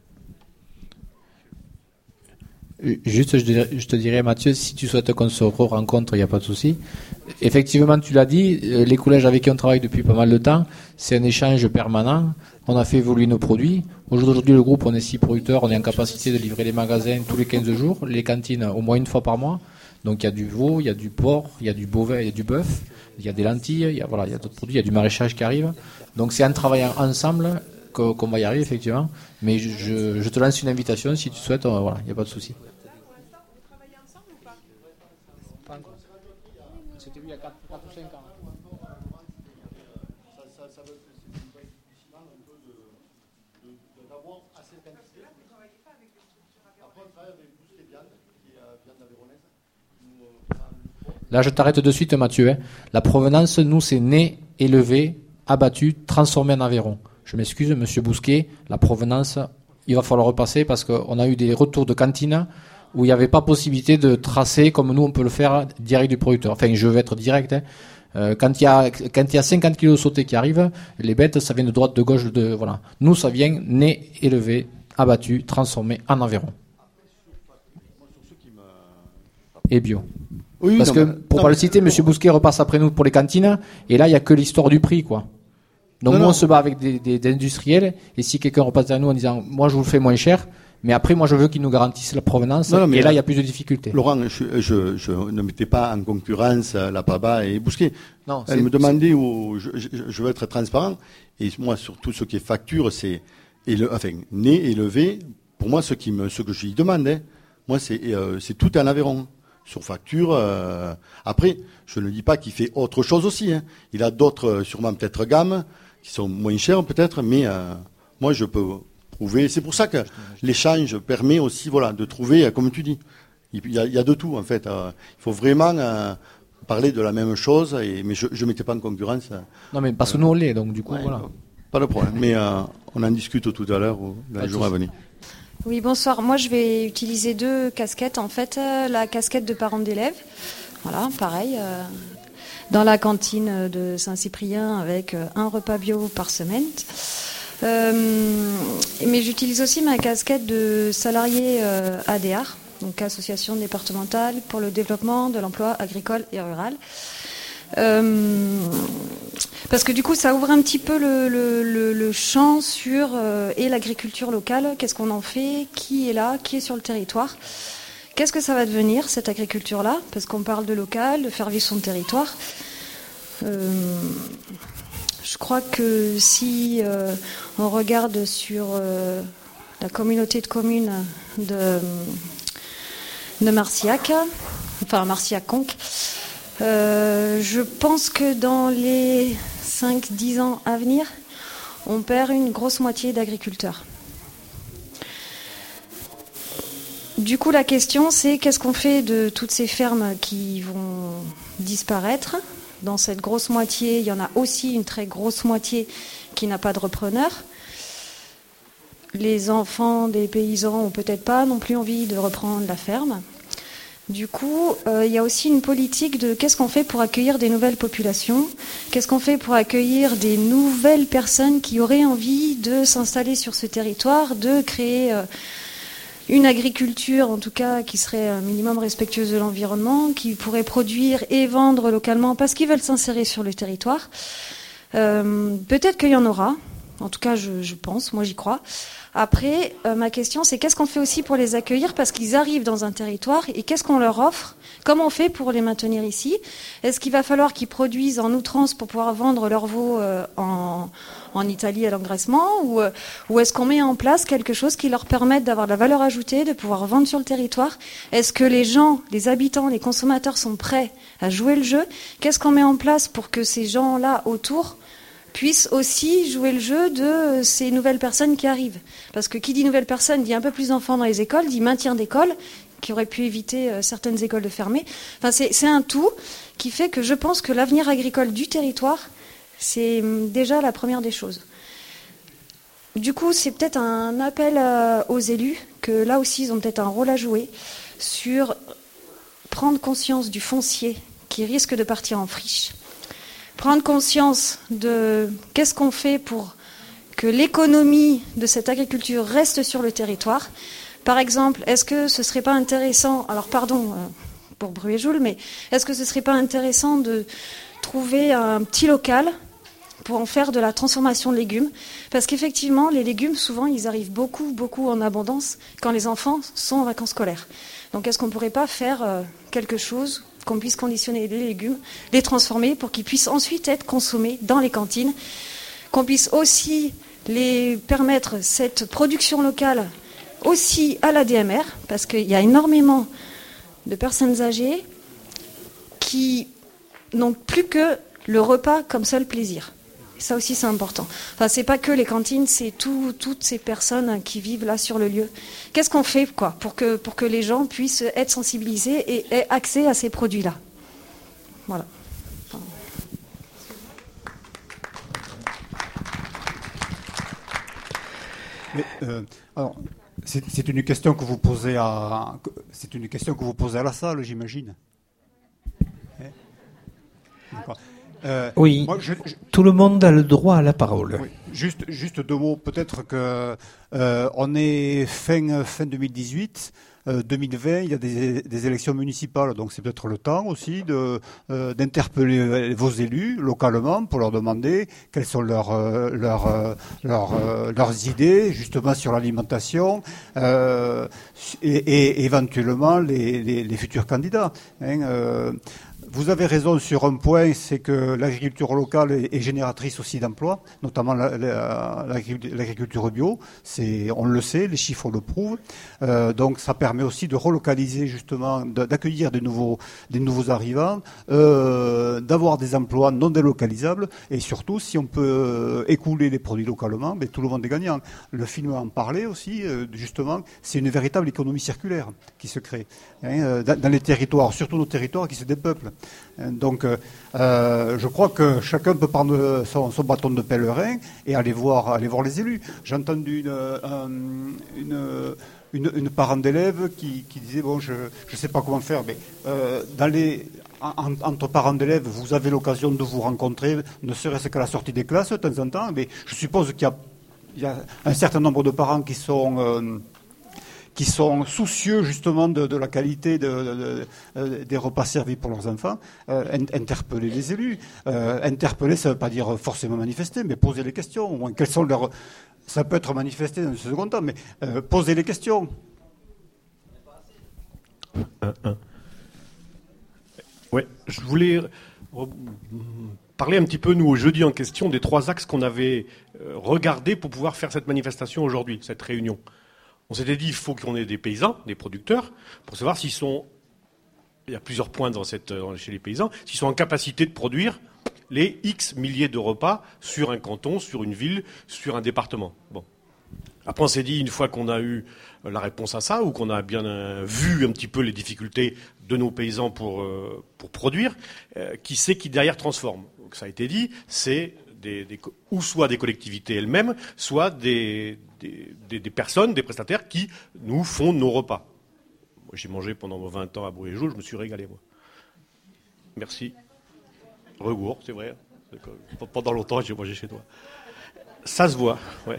Juste, je te dirais, Mathieu, si tu souhaites qu'on se rencontre, il n'y a pas de souci. Effectivement, tu l'as dit, les collèges avec qui on travaille depuis pas mal de temps, c'est un échange permanent. On a fait évoluer nos produits. Aujourd'hui, le groupe, on est 6 producteurs, on est en capacité de livrer les magasins tous les 15 jours, les cantines au moins une fois par mois. Donc il y a du veau, il y a du porc, il y a du bovin, il y a du bœuf, il y a des lentilles, il y a d'autres produits, il y a du maraîchage qui arrive. Donc c'est en travaillant ensemble qu'on va y arriver, effectivement. Mais je te lance une invitation si tu souhaites, voilà, il n'y a pas de souci. 5 ans. Ça veut dire que c'est une bonne difficilement un peu d'avoir assez de quantité. Après, on travaille avec tout ce qui est viande, qui est viande avéronaise. Là, je t'arrête de suite, Mathieu. Hein. La provenance, nous, c'est né, élevé, abattu, transformé en Aveyron. Je m'excuse, Monsieur Bousquet, la provenance, il va falloir repasser parce qu'on a eu des retours de cantine où il n'y avait pas possibilité de tracer comme nous on peut le faire direct du producteur. Enfin, je vais être direct. Hein. Quand il y a 50 kilos sautés qui arrivent, les bêtes, ça vient de droite, de gauche, voilà. Nous, ça vient né, élevé, abattu, transformé en Aveyron. Et bio. Oui, parce que, pour pas le citer, Monsieur Bousquet repasse après nous pour les cantines, et là, il n'y a que l'histoire du prix, quoi. Donc, nous, on se bat avec des industriels, et si quelqu'un repasse à nous en disant, moi, je vous le fais moins cher, mais après, moi, je veux qu'ils nous garantissent la provenance, et là, il y a plus de difficultés. Laurent, je ne mettais pas en concurrence la PABA et Bousquet. Non, elle me demandait où je veux être transparent, et moi, sur tout ce qui est facture, c'est, né, élevé, pour moi, ce que je lui demande, hein, moi, c'est tout en Aveyron. Sur facture, après, je ne dis pas qu'il fait autre chose aussi. Hein. Il a d'autres, sûrement peut-être gammes, qui sont moins chères peut-être, mais moi je peux prouver. C'est pour ça que l'échange permet aussi, voilà, de trouver, comme tu dis, il y a de tout en fait. Il faut vraiment parler de la même chose, mais je ne mettais pas en concurrence. Non, mais parce que nous on l'est, donc du coup, voilà. Pas de problème, mais on en discute tout à l'heure ou dans les jours à venir. Oui, bonsoir. Moi, je vais utiliser 2 casquettes. En fait, la casquette de parent d'élève, voilà, pareil, dans la cantine de Saint-Cyprien avec un repas bio par semaine. Mais j'utilise aussi ma casquette de salarié ADR, donc Association départementale pour le développement de l'emploi agricole et rural. Parce que du coup, ça ouvre un petit peu le champ sur et l'agriculture locale. Qu'est-ce qu'on en fait? Qui est là? Qui est sur le territoire? Qu'est-ce que ça va devenir, cette agriculture-là? Parce qu'on parle de local, de faire vivre son territoire. Je crois que si on regarde sur la communauté de communes de Marcillac, enfin Marcillac-Conques, je pense que dans les 5-10 ans à venir, on perd une grosse moitié d'agriculteurs. Du coup, la question, c'est qu'est-ce qu'on fait de toutes ces fermes qui vont disparaître? Dans cette grosse moitié, il y en a aussi une très grosse moitié qui n'a pas de repreneur. Les enfants des paysans n'ont peut-être pas non plus envie de reprendre la ferme. Du coup, il y a aussi une politique de qu'est-ce qu'on fait pour accueillir des nouvelles populations, qu'est-ce qu'on fait pour accueillir des nouvelles personnes qui auraient envie de s'installer sur ce territoire, de créer une agriculture, en tout cas, qui serait un minimum respectueuse de l'environnement, qui pourrait produire et vendre localement parce qu'ils veulent s'insérer sur le territoire. Peut-être qu'il y en aura, en tout cas, je pense, moi j'y crois. Après, ma question, c'est qu'est-ce qu'on fait aussi pour les accueillir parce qu'ils arrivent dans un territoire et qu'est-ce qu'on leur offre? Comment on fait pour les maintenir ici? Est-ce qu'il va falloir qu'ils produisent en outrance pour pouvoir vendre leurs veaux en Italie à l'engraissement ou est-ce qu'on met en place quelque chose qui leur permette d'avoir de la valeur ajoutée, de pouvoir vendre sur le territoire? Est-ce que les gens, les habitants, les consommateurs sont prêts à jouer le jeu? Qu'est-ce qu'on met en place pour que ces gens-là autour puissent aussi jouer le jeu de ces nouvelles personnes qui arrivent? Parce que qui dit nouvelles personnes dit un peu plus d'enfants dans les écoles, dit maintien d'écoles, qui aurait pu éviter certaines écoles de fermer. Enfin, c'est un tout qui fait que je pense que l'avenir agricole du territoire, c'est déjà la première des choses. Du coup, c'est peut-être un appel aux élus, que là aussi, ils ont peut-être un rôle à jouer, sur prendre conscience du foncier qui risque de partir en friche, prendre conscience de qu'est-ce qu'on fait pour que l'économie de cette agriculture reste sur le territoire. Par exemple, est-ce que ce serait pas intéressant, alors pardon pour Bruéjoul, mais est-ce que ce serait pas intéressant de trouver un petit local pour en faire de la transformation de légumes? Parce qu'effectivement, les légumes, souvent, ils arrivent beaucoup en abondance quand les enfants sont en vacances scolaires. Donc est-ce qu'on ne pourrait pas faire quelque chose qu'on puisse conditionner les légumes, les transformer pour qu'ils puissent ensuite être consommés dans les cantines, qu'on puisse aussi les permettre cette production locale aussi à l'ADMR, parce qu'il y a énormément de personnes âgées qui n'ont plus que le repas comme seul plaisir. Et ça aussi, c'est important. Enfin, c'est pas que les cantines, c'est toutes ces personnes qui vivent là sur le lieu. Qu'est-ce qu'on fait, quoi, pour que les gens puissent être sensibilisés et aient accès à ces produits-là? Voilà. Mais, alors, c'est une question que vous posez à la salle, j'imagine. D'accord. Oui, moi, tout le monde a le droit à la parole. Oui. Juste deux mots. Peut-être que on est fin 2018. 2020, il y a des élections municipales, donc c'est peut-être le temps aussi d'interpeller vos élus localement pour leur demander quelles sont leurs idées justement sur l'alimentation et éventuellement les futurs candidats. Vous avez raison sur un point, c'est que l'agriculture locale est génératrice aussi d'emplois, notamment l'agriculture bio. On le sait, les chiffres le prouvent. Donc ça permet aussi de relocaliser justement, d'accueillir des nouveaux arrivants, d'avoir des emplois non délocalisables, et surtout si on peut écouler les produits localement, tout le monde est gagnant. Le film en parlait aussi, justement, c'est une véritable économie circulaire qui se crée dans les territoires, surtout nos territoires qui se dépeuplent. Donc, je crois que chacun peut prendre son bâton de pèlerin et aller voir les élus. J'ai entendu une parent d'élève qui disait bon, je sais pas comment faire, mais entre parents d'élèves, vous avez l'occasion de vous rencontrer, ne serait-ce qu'à la sortie des classes de temps en temps. Mais je suppose qu'il y a un certain nombre de parents qui sont soucieux justement de la qualité des repas servis pour leurs enfants. Interpeller les élus. Interpeller, ça ne veut pas dire forcément manifester, mais poser les questions. Au moins, quels sont leurs... Ça peut être manifesté dans un second temps, mais poser les questions. Ouais, je voulais parler un petit peu, nous, au jeudi en question, des 3 axes qu'on avait regardés pour pouvoir faire cette manifestation aujourd'hui, cette réunion. On s'était dit, il faut qu'on ait des paysans, des producteurs, pour savoir s'ils sont, il y a plusieurs points chez les paysans, s'ils sont en capacité de produire les X milliers de repas sur un canton, sur une ville, sur un département. Bon. Après, on s'est dit, une fois qu'on a eu la réponse à ça, ou qu'on a bien vu un petit peu les difficultés de nos paysans pour produire, qui c'est qui derrière transforme? Donc, ça a été dit, c'est ou soit des collectivités elles-mêmes, soit des personnes, des prestataires qui nous font nos repas. Moi, j'ai mangé pendant 20 ans à Bruégeau, je me suis régalé, moi. Merci. Regour, c'est vrai. Pendant longtemps, j'ai mangé chez toi. Ça se voit, ouais.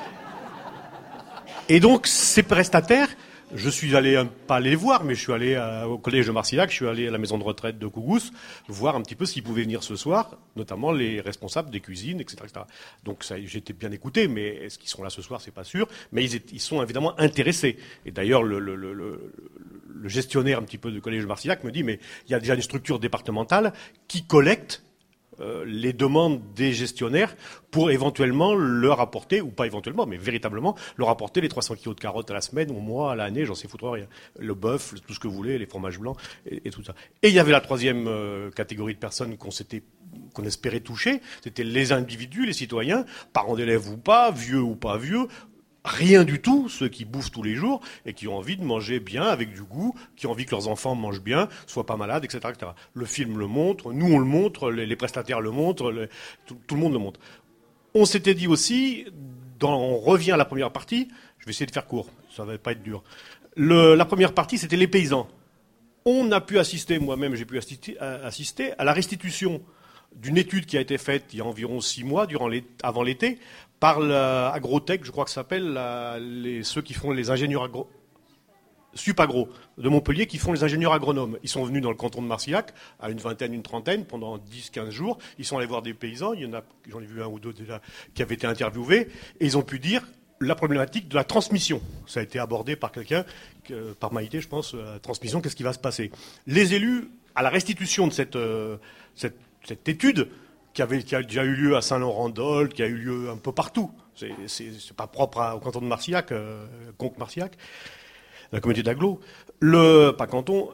Et donc, ces prestataires, je suis allé, pas les voir, mais je suis allé au collège de Marcillac, je suis allé à la maison de retraite de Cougous, voir un petit peu s'ils pouvaient venir ce soir, notamment les responsables des cuisines, etc. etc. Donc j'étais bien écouté, mais est-ce qu'ils sont là ce soir, c'est pas sûr. Mais ils sont évidemment intéressés. Et d'ailleurs, le gestionnaire un petit peu du collège de Marcillac me dit, mais il y a déjà une structure départementale qui collecte les demandes des gestionnaires pour éventuellement leur apporter, ou pas éventuellement, mais véritablement, leur apporter les 300 kilos de carottes à la semaine, au mois, à l'année, j'en sais foutre rien. Le bœuf, tout ce que vous voulez, les fromages blancs, et tout ça. Et il y avait la troisième catégorie de personnes qu'on espérait toucher, c'était les individus, les citoyens, parents d'élèves ou pas, vieux ou pas vieux, rien du tout, ceux qui bouffent tous les jours et qui ont envie de manger bien, avec du goût, qui ont envie que leurs enfants mangent bien, soient pas malades, etc., etc. Le film le montre, nous on le montre, les prestataires le montrent, tout le monde le montre. On s'était dit aussi, on revient à la première partie, je vais essayer de faire court, ça va pas être dur. La première partie, c'était les paysans. On a pu assister, moi-même j'ai pu assister à la restitution d'une étude qui a été faite il y a environ 6 mois, avant l'été, par l'Agrotech, je crois que ça s'appelle, ceux qui font les ingénieurs Supagro de Montpellier, qui font les ingénieurs agronomes. Ils sont venus dans le canton de Marcillac, à une vingtaine, une trentaine, pendant 10-15 jours. Ils sont allés voir des paysans, j'en ai vu un ou deux déjà, qui avaient été interviewés, et ils ont pu dire la problématique de la transmission. Ça a été abordé par quelqu'un, par Maïté, je pense, la transmission, qu'est-ce qui va se passer? Les élus, à la restitution de cette étude, qui a déjà eu lieu à Saint-Laurent-d'Olt, qui a eu lieu un peu partout. C'est pas propre au canton de Marcillac, Conques-Marcillac. la communauté d'agglo. Pas canton,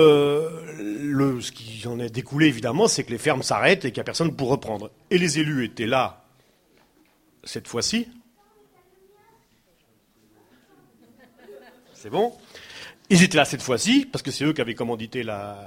ce qui en est découlé, évidemment, c'est que les fermes s'arrêtent et qu'il n'y a personne pour reprendre. Et les élus étaient là, cette fois-ci. C'est bon. Ils étaient là cette fois-ci, parce que c'est eux qui avaient commandité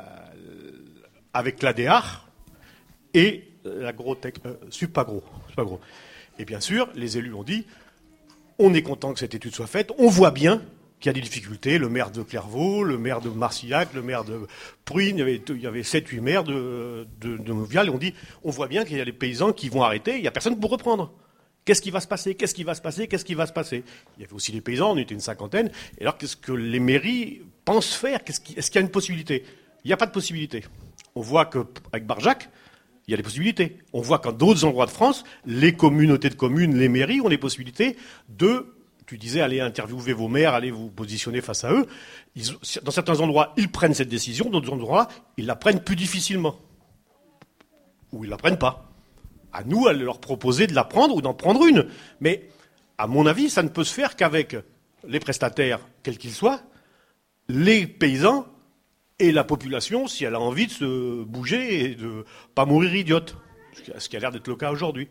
avec l'ADR et l'agrotech, Supagro. Et bien sûr, les élus ont dit, on est content que cette étude soit faite, on voit bien qu'il y a des difficultés, le maire de Clairvaux, le maire de Marcillac, le maire de Pruine, il y avait 7-8 maires de Mauvial, et on dit, on voit bien qu'il y a des paysans qui vont arrêter, il n'y a personne pour reprendre. Qu'est-ce qui va se passer ? Qu'est-ce qui va se passer ? Qu'est-ce qui va se passer ? Il y avait aussi des paysans, on était une cinquantaine, et alors qu'est-ce que les mairies pensent faire ? Est-ce qu'il y a une possibilité ? Il n'y a pas de possibilité. On voit qu'avec Barjac, il y a des possibilités. On voit qu'en d'autres endroits de France, les communautés de communes, les mairies ont des possibilités tu disais, allez interviewer vos maires, allez vous positionner face à eux. Dans certains endroits, ils prennent cette décision, dans d'autres endroits, ils la prennent plus difficilement. Ou ils la prennent pas. À nous, à leur proposer de la prendre ou d'en prendre une. Mais, à mon avis, ça ne peut se faire qu'avec les prestataires, quels qu'ils soient, les paysans et la population, si elle a envie de se bouger et de pas mourir idiote. Ce qui a l'air d'être le cas aujourd'hui.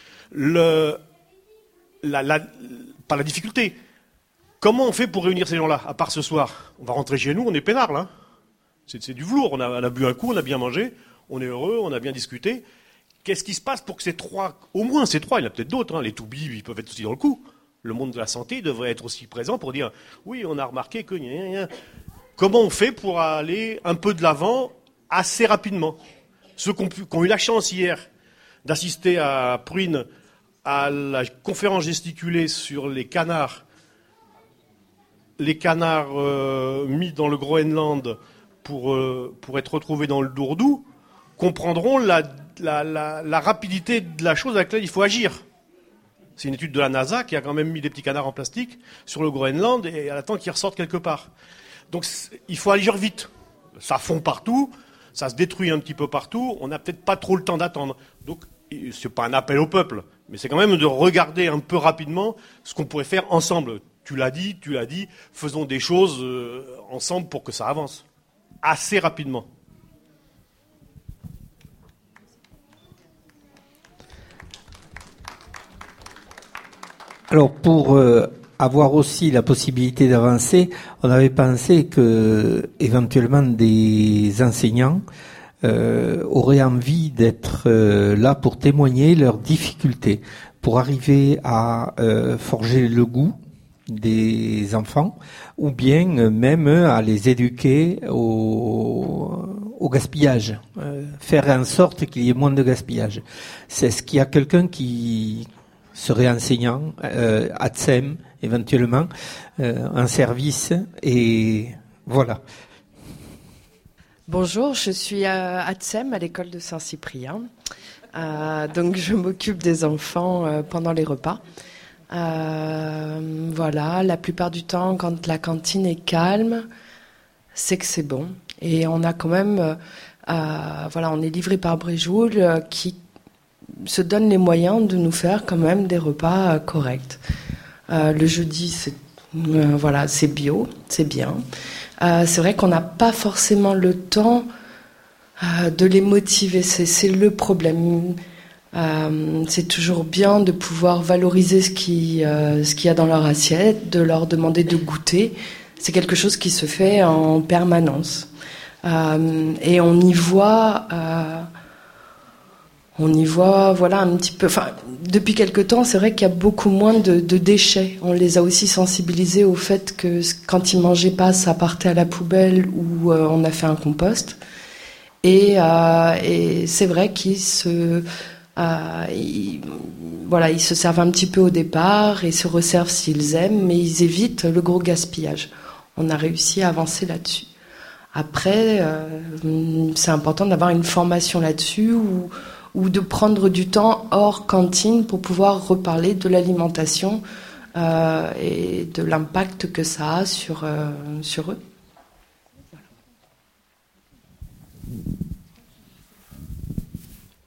Pas la difficulté. Comment on fait pour réunir ces gens-là, à part ce soir ? On va rentrer chez nous, on est peinard, là. C'est du velours. On a bu un coup, on a bien mangé, on est heureux, on a bien discuté. Qu'est-ce qui se passe pour que ces trois, au moins ces trois, il y en a peut-être d'autres, les toubis, ils peuvent être aussi dans le coup. Le monde de la santé devrait être aussi présent pour dire, oui, on a remarqué que... Comment on fait pour aller un peu de l'avant assez rapidement ? Ceux qui ont eu la chance hier d'assister à Pruine à la conférence gesticulée sur les canards mis dans le Groenland pour être retrouvés dans le Dourdou, comprendront la rapidité de la chose avec laquelle il faut agir. C'est une étude de la NASA qui a quand même mis des petits canards en plastique sur le Groenland et elle attend qu'ils ressortent quelque part. Donc il faut agir vite. Ça fond partout, ça se détruit un petit peu partout, on n'a peut-être pas trop le temps d'attendre. Donc c'est pas un appel au peuple, mais c'est quand même de regarder un peu rapidement ce qu'on pourrait faire ensemble. Tu l'as dit, faisons des choses ensemble pour que ça avance. Assez rapidement. Alors pour avoir aussi la possibilité d'avancer, on avait pensé que éventuellement des enseignants auraient envie d'être là pour témoigner leurs difficultés, pour arriver à forger le goût des enfants, ou bien même à les éduquer au gaspillage, faire en sorte qu'il y ait moins de gaspillage. C'est ce qu'il y a quelqu'un qui serait enseignant, ATSEM éventuellement, un service, et voilà. Bonjour, je suis à ATSEM, à l'école de Saint-Cyprien. Donc je m'occupe des enfants pendant les repas. Voilà, la plupart du temps, quand la cantine est calme, c'est que c'est bon. Et on a quand même, on est livré par Bréjoul qui se donne les moyens de nous faire quand même des repas corrects. Le jeudi, c'est bio, c'est bien. C'est vrai qu'on n'a pas forcément le temps de les motiver, c'est le problème. C'est toujours bien de pouvoir valoriser ce qu'il y a dans leur assiette, de leur demander de goûter. C'est quelque chose qui se fait en permanence. Et on y voit voilà un petit peu. Enfin, depuis quelque temps, c'est vrai qu'il y a beaucoup moins de déchets. On les a aussi sensibilisés au fait que quand ils mangeaient pas, ça partait à la poubelle ou on a fait un compost. Et c'est vrai qu'ils se servent un petit peu au départ et se resservent s'ils aiment, mais ils évitent le gros gaspillage. On a réussi à avancer là-dessus. Après, c'est important d'avoir une formation là-dessus ou de prendre du temps hors cantine pour pouvoir reparler de l'alimentation et de l'impact que ça a sur eux.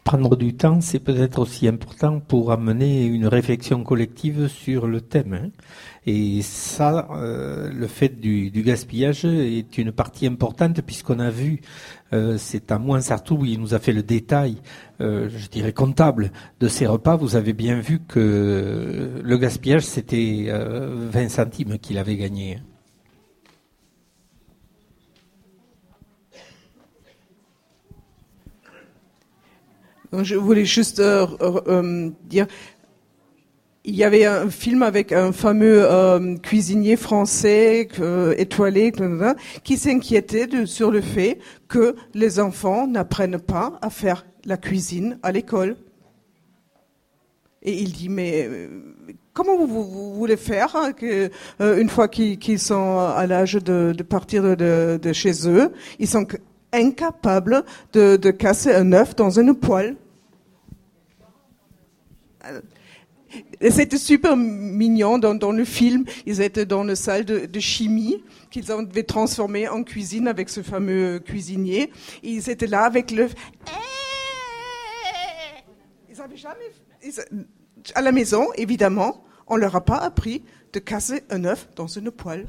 prendre du temps, c'est peut-être aussi important pour amener une réflexion collective sur le thème. Hein. Et ça, le fait du gaspillage est une partie importante puisqu'on a vu, c'est à Mouansartou où il nous a fait le détail, je dirais comptable, de ces repas. Vous avez bien vu que le gaspillage, c'était 20 centimes qu'il avait gagné. Je voulais juste dire, il y avait un film avec un fameux cuisinier français étoilé qui s'inquiétait sur le fait que les enfants n'apprennent pas à faire la cuisine à l'école. Et il dit, mais comment vous voulez faire hein, une fois qu'ils sont à l'âge de partir de chez eux, ils sont incapables de casser un œuf dans une poêle. Et c'était super mignon dans le film. Ils étaient dans une salle de chimie qu'ils avaient transformée en cuisine avec ce fameux cuisinier. Et ils étaient là avec l'œuf. Ils n'avaient jamais... À la maison, évidemment, on leur a pas appris de casser un œuf dans une poêle.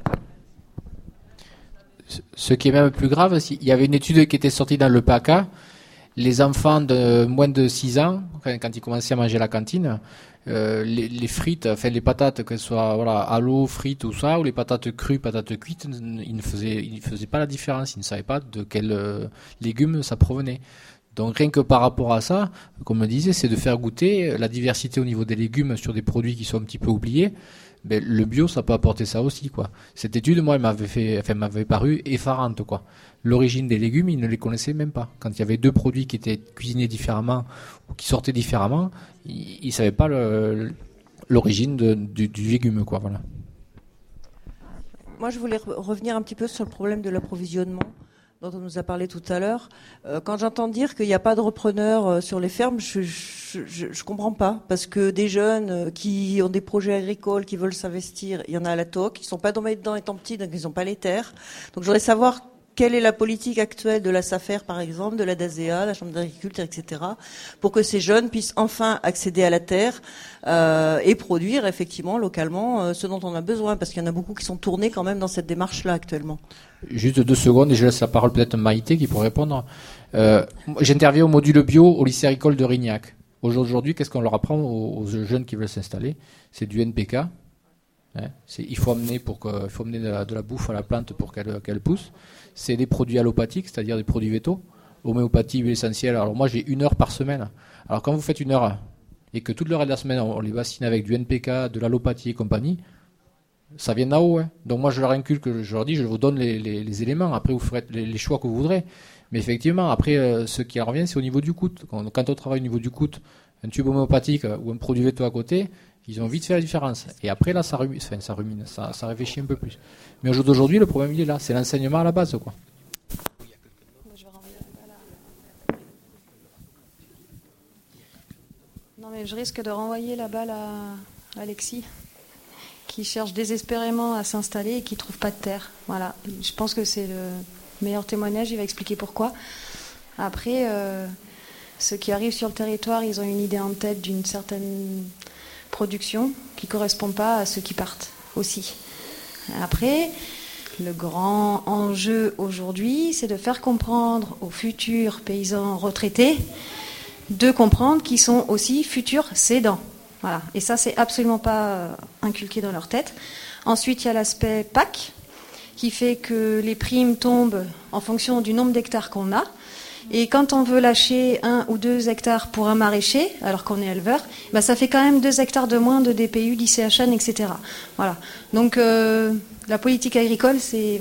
Ce qui est même plus grave, il y avait une étude qui était sortie dans le PACA. Les enfants de moins de 6 ans, quand ils commençaient à manger à la cantine, les frites, enfin les patates, qu'elles soient à l'eau, frites ou ça, ou les patates crues, patates cuites, ils ne faisaient pas la différence. Ils ne savaient pas de quels légumes ça provenait. Donc rien que par rapport à ça, comme on me disait, c'est de faire goûter la diversité au niveau des légumes sur des produits qui sont un petit peu oubliés. Ben, le bio, ça peut apporter ça aussi, quoi. Cette étude, moi, elle m'avait paru effarante, quoi. L'origine des légumes, ils ne les connaissaient même pas. Quand il y avait 2 produits qui étaient cuisinés différemment ou qui sortaient différemment, ils savaient pas l'origine du légume, quoi. Voilà. Moi, je voulais revenir un petit peu sur le problème de l'approvisionnement dont on nous a parlé tout à l'heure. Quand j'entends dire qu'il n'y a pas de repreneurs sur les fermes, je comprends pas, parce que des jeunes qui ont des projets agricoles, qui veulent s'investir, il y en a à la TOC, ils sont pas tombés dedans étant petits, donc ils n'ont pas les terres. Donc je voudrais savoir quelle est la politique actuelle de la SAFER, par exemple, de la DASEA, la Chambre d'agriculture, etc., pour que ces jeunes puissent enfin accéder à la terre et produire effectivement localement ce dont on a besoin, parce qu'il y en a beaucoup qui sont tournés quand même dans cette démarche-là actuellement. Juste 2 secondes et je laisse la parole peut-être à Maïté qui pourrait répondre. J'interviens au module bio au lycée agricole de Rignac. Aujourd'hui, qu'est-ce qu'on leur apprend aux jeunes qui veulent s'installer? C'est du NPK. Hein, il faut amener de la bouffe à la plante pour qu'elle pousse. C'est des produits allopathiques, c'est-à-dire des produits vétaux. Homéopathie, huile essentielle. Alors moi, j'ai 1 heure par semaine. Alors quand vous faites 1 heure et que toute le reste de la semaine, on les vaccine avec du NPK, de l'allopathie et compagnie, ça vient d'en haut. Hein. Donc moi, je leur inculque, je leur dis, je vous donne les éléments. Après, vous ferez les choix que vous voudrez. Mais effectivement, après, ce qui en revient, c'est au niveau du coût. Quand on travaille au niveau du coût, un tube homéopathique ou un produit véto à côté, ils ont vite fait la différence. Et après, là, ça réfléchit un peu plus. Mais au jour d'aujourd'hui, le problème, il est là. C'est l'enseignement à la base, quoi. Non, mais je risque de renvoyer la balle à Alexis, qui cherche désespérément à s'installer et qui ne trouve pas de terre. Voilà. Je pense que c'est le meilleur témoignage. Il va expliquer pourquoi. Après, ceux qui arrivent sur le territoire, ils ont une idée en tête d'une certaine production qui ne correspond pas à ceux qui partent aussi. Après, le grand enjeu aujourd'hui, c'est de faire comprendre aux futurs paysans retraités de comprendre qu'ils sont aussi futurs cédants. Voilà. Et ça, c'est absolument pas inculqué dans leur tête. Ensuite, il y a l'aspect PAC, qui fait que les primes tombent en fonction du nombre d'hectares qu'on a. Et quand on veut lâcher 1 ou 2 hectares pour un maraîcher, alors qu'on est éleveur, bah ça fait quand même 2 hectares de moins de DPU, d'ICHN, etc. Voilà. Donc la politique agricole,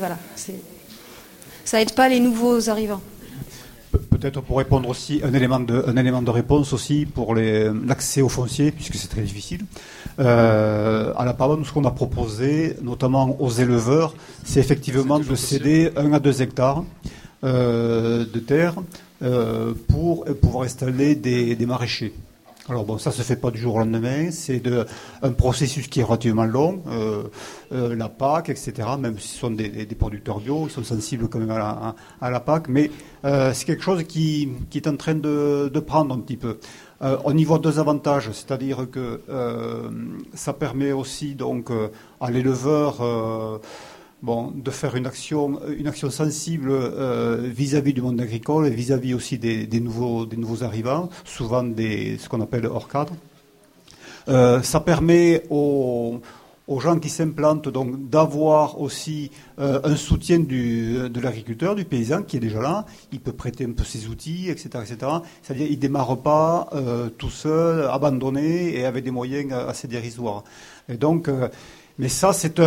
ça aide pas les nouveaux arrivants. Peut-être pour répondre aussi, un élément de réponse aussi pour l'accès au foncier, puisque c'est très difficile. À la PABA, nous, ce qu'on a proposé, notamment aux éleveurs, c'est effectivement de céder 1 à 2 hectares de terre pour pouvoir installer des maraîchers. Alors bon, ça se fait pas du jour au lendemain, c'est un processus qui est relativement long. La PAC, etc., même si ce sont des producteurs bio, ils sont sensibles quand même à la PAC, mais c'est quelque chose qui est en train de prendre un petit peu. On y voit deux avantages, c'est-à-dire que ça permet aussi donc à l'éleveur de faire une action sensible vis-à-vis du monde agricole et vis-à-vis aussi des nouveaux arrivants, souvent ce qu'on appelle hors cadre. Ça permet aux gens qui s'implantent donc d'avoir aussi un soutien de l'agriculteur, du paysan qui est déjà là. Il peut prêter un peu ses outils, etc., etc. C'est-à-dire il démarre pas tout seul, abandonné et avec des moyens assez dérisoires. Et donc mais ça, c'est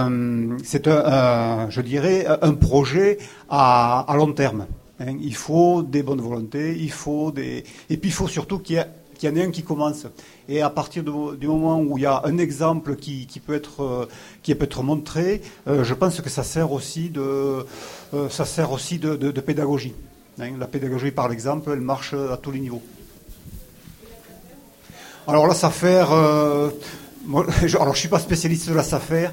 je dirais, un projet à long terme. Hein. Il faut des bonnes volontés, et puis il faut surtout qu'il y en ait un qui commence. Et à partir du moment où il y a un exemple qui peut être montré, je pense que ça sert aussi de pédagogie. Hein. La pédagogie, par exemple, elle marche à tous les niveaux. Alors là, ça fait alors, je suis pas spécialiste de la SAFER.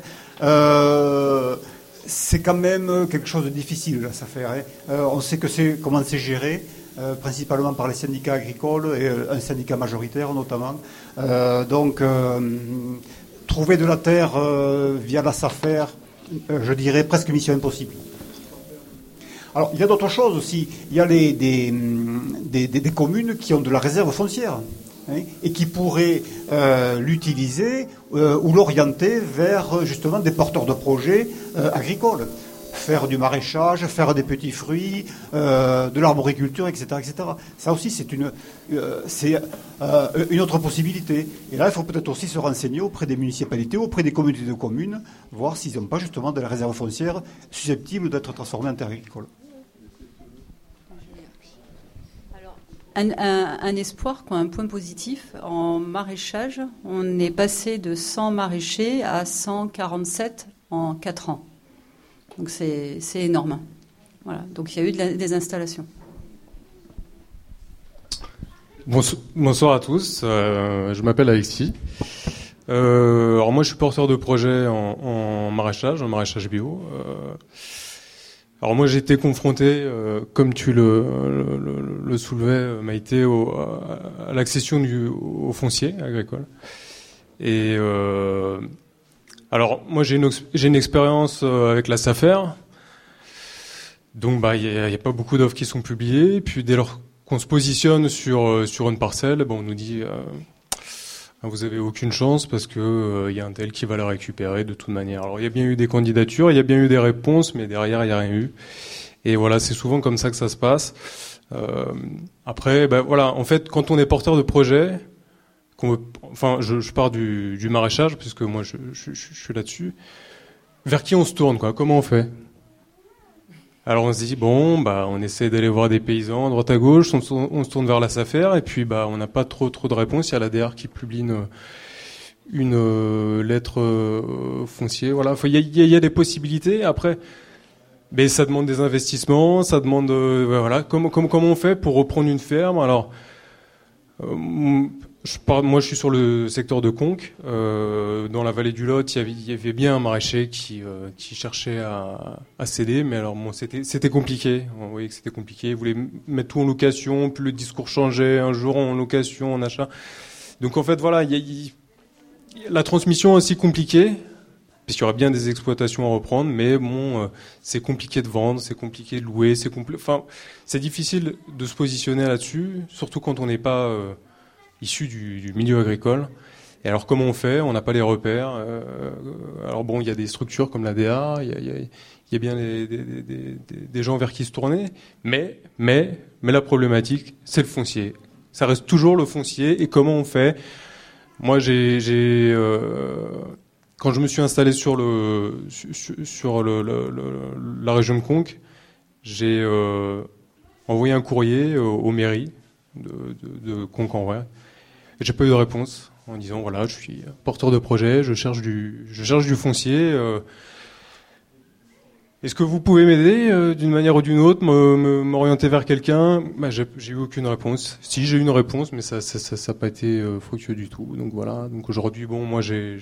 C'est quand même quelque chose de difficile, la SAFER. Hein. On sait comment c'est géré, principalement par les syndicats agricoles et un syndicat majoritaire notamment. Donc, trouver de la terre via la SAFER, je dirais presque mission impossible. Alors, il y a d'autres choses aussi. Il y a des communes qui ont de la réserve foncière. Hein, et qui pourraient l'utiliser ou l'orienter vers justement des porteurs de projets agricoles. Faire du maraîchage, faire des petits fruits, de l'arboriculture, etc., etc. Ça aussi, c'est une autre possibilité. Et là, il faut peut-être aussi se renseigner auprès des municipalités, auprès des communautés de communes, voir s'ils n'ont pas justement de la réserve foncière susceptible d'être transformée en terre agricole. Un espoir, un point positif. En maraîchage, on est passé de 100 maraîchers à 147 en 4 ans. Donc c'est énorme. Voilà. Donc il y a eu des installations. Bonsoir à tous. Je m'appelle Alexis. Alors moi, je suis porteur de projet en maraîchage bio. Alors moi j'ai été confronté, comme tu le soulevais, Maïté, à l'accession au foncier agricole. Et alors moi j'ai une expérience avec la SAFER, donc il y a pas beaucoup d'offres qui sont publiées. Puis dès lors qu'on se positionne sur une parcelle, on nous dit vous avez aucune chance parce que y a un tel qui va la récupérer de toute manière. Alors il y a bien eu des candidatures, il y a bien eu des réponses, mais derrière il y a rien eu. Et voilà, c'est souvent comme ça que ça se passe. Après, voilà, en fait, quand on est porteur de projet, je pars du maraîchage puisque moi je suis là-dessus. Vers qui on se tourne, quoi? Comment on fait? Alors on se dit on essaie d'aller voir des paysans à droite à gauche, on se tourne vers la SAFER et puis on n'a pas trop de réponses. Il y a l'ADR qui publie une lettre foncier. Voilà, il y a des possibilités. Après, ça demande des investissements, ça demande voilà comment on fait pour reprendre une ferme. Alors moi je suis sur le secteur de Conques, dans la vallée du Lot, il y avait bien un maraîcher qui cherchait à céder, mais alors c'était compliqué. On voyait que c'était compliqué. Il voulait mettre tout en location, puis le discours changeait, un jour en location, en achat. Donc en fait voilà, la transmission est aussi compliquée, puisqu'il y aura bien des exploitations à reprendre, mais c'est compliqué de vendre, c'est compliqué de louer, c'est difficile de se positionner là-dessus, surtout quand on n'est pas issu du milieu agricole. Et alors comment on fait? On n'a pas les repères. Alors il y a des structures comme l'ADA, il y a bien des gens vers qui se tourner, mais la problématique, c'est le foncier. Ça reste toujours le foncier. Et comment on fait? Moi, quand je me suis installé sur la région de Conques, j'ai envoyé un courrier aux mairies de Conques-en-Bray. J'ai pas eu de réponse en disant voilà, je suis porteur de projet, je cherche du foncier. Est-ce que vous pouvez m'aider d'une manière ou d'une autre, m'orienter vers quelqu'un? J'ai eu aucune réponse. Si, j'ai eu une réponse, mais ça n'a pas été fructueux du tout. Donc voilà. Donc aujourd'hui, bon, moi j'ai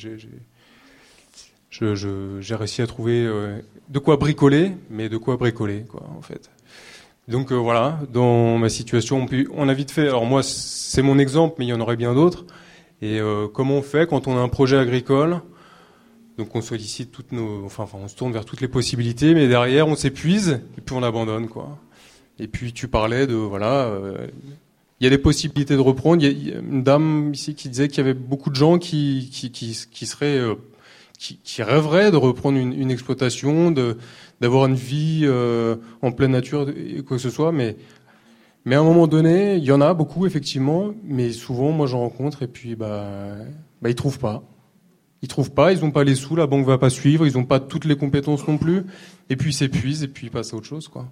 réussi à trouver de quoi bricoler, mais de quoi bricoler, quoi, en fait. Donc voilà, dans ma situation, on a vite fait. Alors moi, c'est mon exemple, mais il y en aurait bien d'autres. Et comment on fait quand on a un projet agricole? Donc on sollicite on se tourne vers toutes les possibilités, mais derrière on s'épuise et puis on abandonne, quoi. Et puis tu parlais de il y a des possibilités de reprendre. Il y a une dame ici qui disait qu'il y avait beaucoup de gens qui rêveraient de reprendre une exploitation, d'avoir une vie en pleine nature, quoi que ce soit, mais à un moment donné, il y en a beaucoup effectivement, mais souvent moi j'en rencontre et puis ils trouvent pas. Ils trouvent pas, ils ont pas les sous, la banque va pas suivre, ils ont pas toutes les compétences non plus, et puis ils s'épuisent et puis ils passent à autre chose, quoi.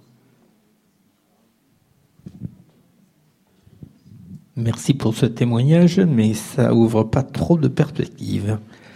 Merci pour ce témoignage, mais ça ouvre pas trop de perspectives.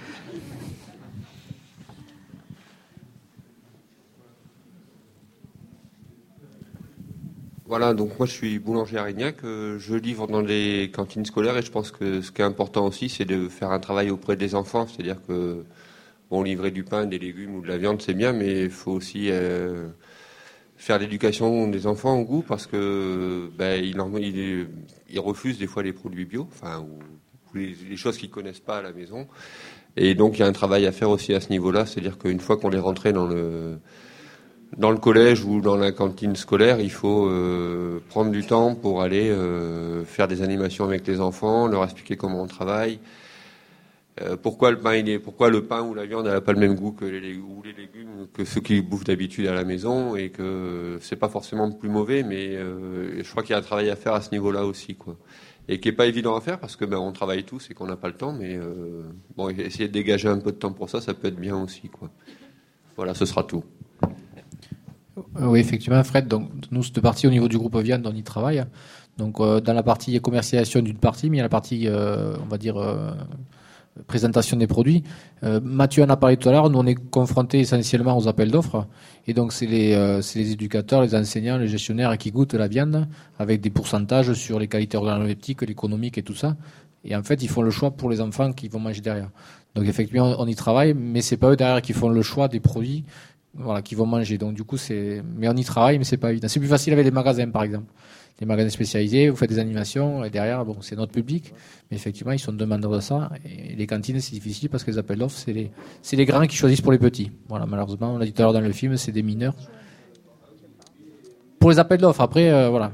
Voilà, donc moi je suis boulanger à Rignac, je livre dans les cantines scolaires et je pense que ce qui est important aussi c'est de faire un travail auprès des enfants, c'est-à-dire que livrer du pain, des légumes ou de la viande c'est bien, mais il faut aussi faire l'éducation des enfants au goût parce que ils refusent des fois les produits bio, ou les choses qu'ils connaissent pas à la maison, et donc il y a un travail à faire aussi à ce niveau-là, c'est-à-dire qu'une fois qu'on les rentrait dans le collège ou dans la cantine scolaire, il faut prendre du temps pour aller faire des animations avec les enfants, leur expliquer comment on travaille, pourquoi le pain ou la viande n'a pas le même goût que les légumes que ceux qui bouffent d'habitude à la maison, et que c'est pas forcément plus mauvais, mais je crois qu'il y a un travail à faire à ce niveau-là aussi, quoi. Et qui est pas évident à faire parce que on travaille tous et qu'on n'a pas le temps, mais essayer de dégager un peu de temps pour ça peut être bien aussi, quoi. Voilà, ce sera tout. Oui, effectivement, Fred. Donc, nous, cette partie au niveau du groupe Viande, on y travaille. Donc, dans la partie commercialisation d'une partie, mais il y a la partie, on va dire, présentation des produits. Mathieu en a parlé tout à l'heure. Nous, on est confrontés essentiellement aux appels d'offres. Et donc, c'est les éducateurs, les enseignants, les gestionnaires qui goûtent la viande avec des pourcentages sur les qualités organoleptiques, l'économique et tout ça. Et en fait, ils font le choix pour les enfants qui vont manger derrière. Donc, effectivement, on y travaille, mais c'est pas eux derrière qui font le choix des produits. Voilà, qui vont manger. Donc du coup, mais on y travaille, mais c'est pas évident. C'est plus facile avec les magasins, par exemple. Les magasins spécialisés, vous faites des animations, et derrière, c'est notre public. Mais effectivement, ils sont demandeurs de ça. Et les cantines, c'est difficile parce que les appels d'offres, c'est les grands qui choisissent pour les petits. Voilà, malheureusement, on l'a dit tout à l'heure dans le film, c'est des mineurs. Pour les appels d'offres, après, voilà.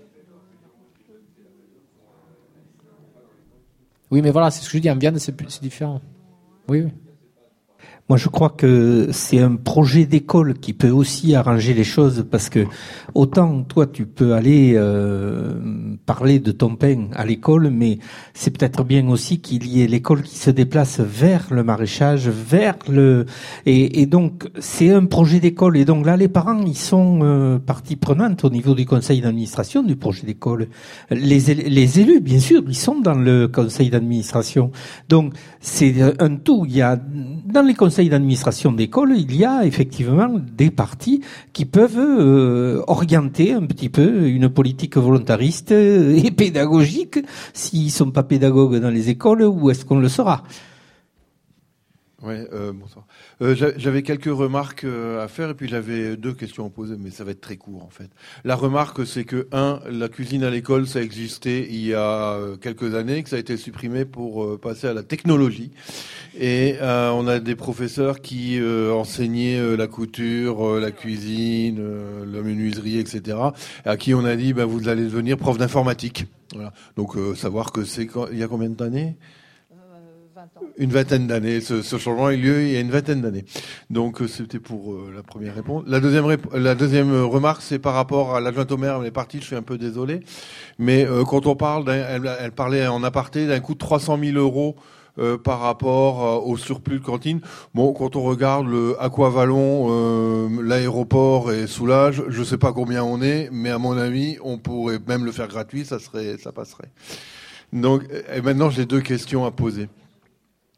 Oui, mais voilà, c'est ce que je dis, en viande, c'est différent. Oui. Moi, je crois que c'est un projet d'école qui peut aussi arranger les choses, parce que autant toi tu peux aller parler de ton pain à l'école, mais c'est peut-être bien aussi qu'il y ait l'école qui se déplace vers le maraîchage, et donc c'est un projet d'école, et donc là les parents ils sont partie prenante au niveau du conseil d'administration du projet d'école. Les élus, bien sûr, ils sont dans le conseil d'administration, donc c'est un tout. Il y a dans les conseils d'administration d'école, il y a effectivement des partis qui peuvent orienter un petit peu une politique volontariste et pédagogique. S'ils sont pas pédagogues dans les écoles, où est-ce qu'on le sera? Ouais, bonsoir. J'avais quelques remarques à faire, et puis j'avais 2 questions à poser, mais ça va être très court en fait. La remarque, c'est que la cuisine à l'école, ça existait il y a quelques années, que ça a été supprimé pour passer à la technologie. Et on a des professeurs qui enseignaient la couture, la cuisine, la menuiserie, etc., à qui on a dit vous allez devenir prof d'informatique. Voilà. Donc savoir que il y a combien d'années? Une vingtaine d'années. Ce changement a eu lieu il y a une vingtaine d'années. Donc c'était pour la première réponse. La deuxième remarque, c'est par rapport à l'adjointe au maire. Elle est partie, je suis un peu désolé. Mais quand on parle, elle parlait en aparté d'un coût de 300 000 euros par rapport au surplus de cantine. Bon, quand on regarde le Aquavalon, l'aéroport et Soulage, je sais pas combien on est, mais à mon avis, on pourrait même le faire gratuit, ça passerait. Donc, et maintenant, j'ai 2 questions à poser.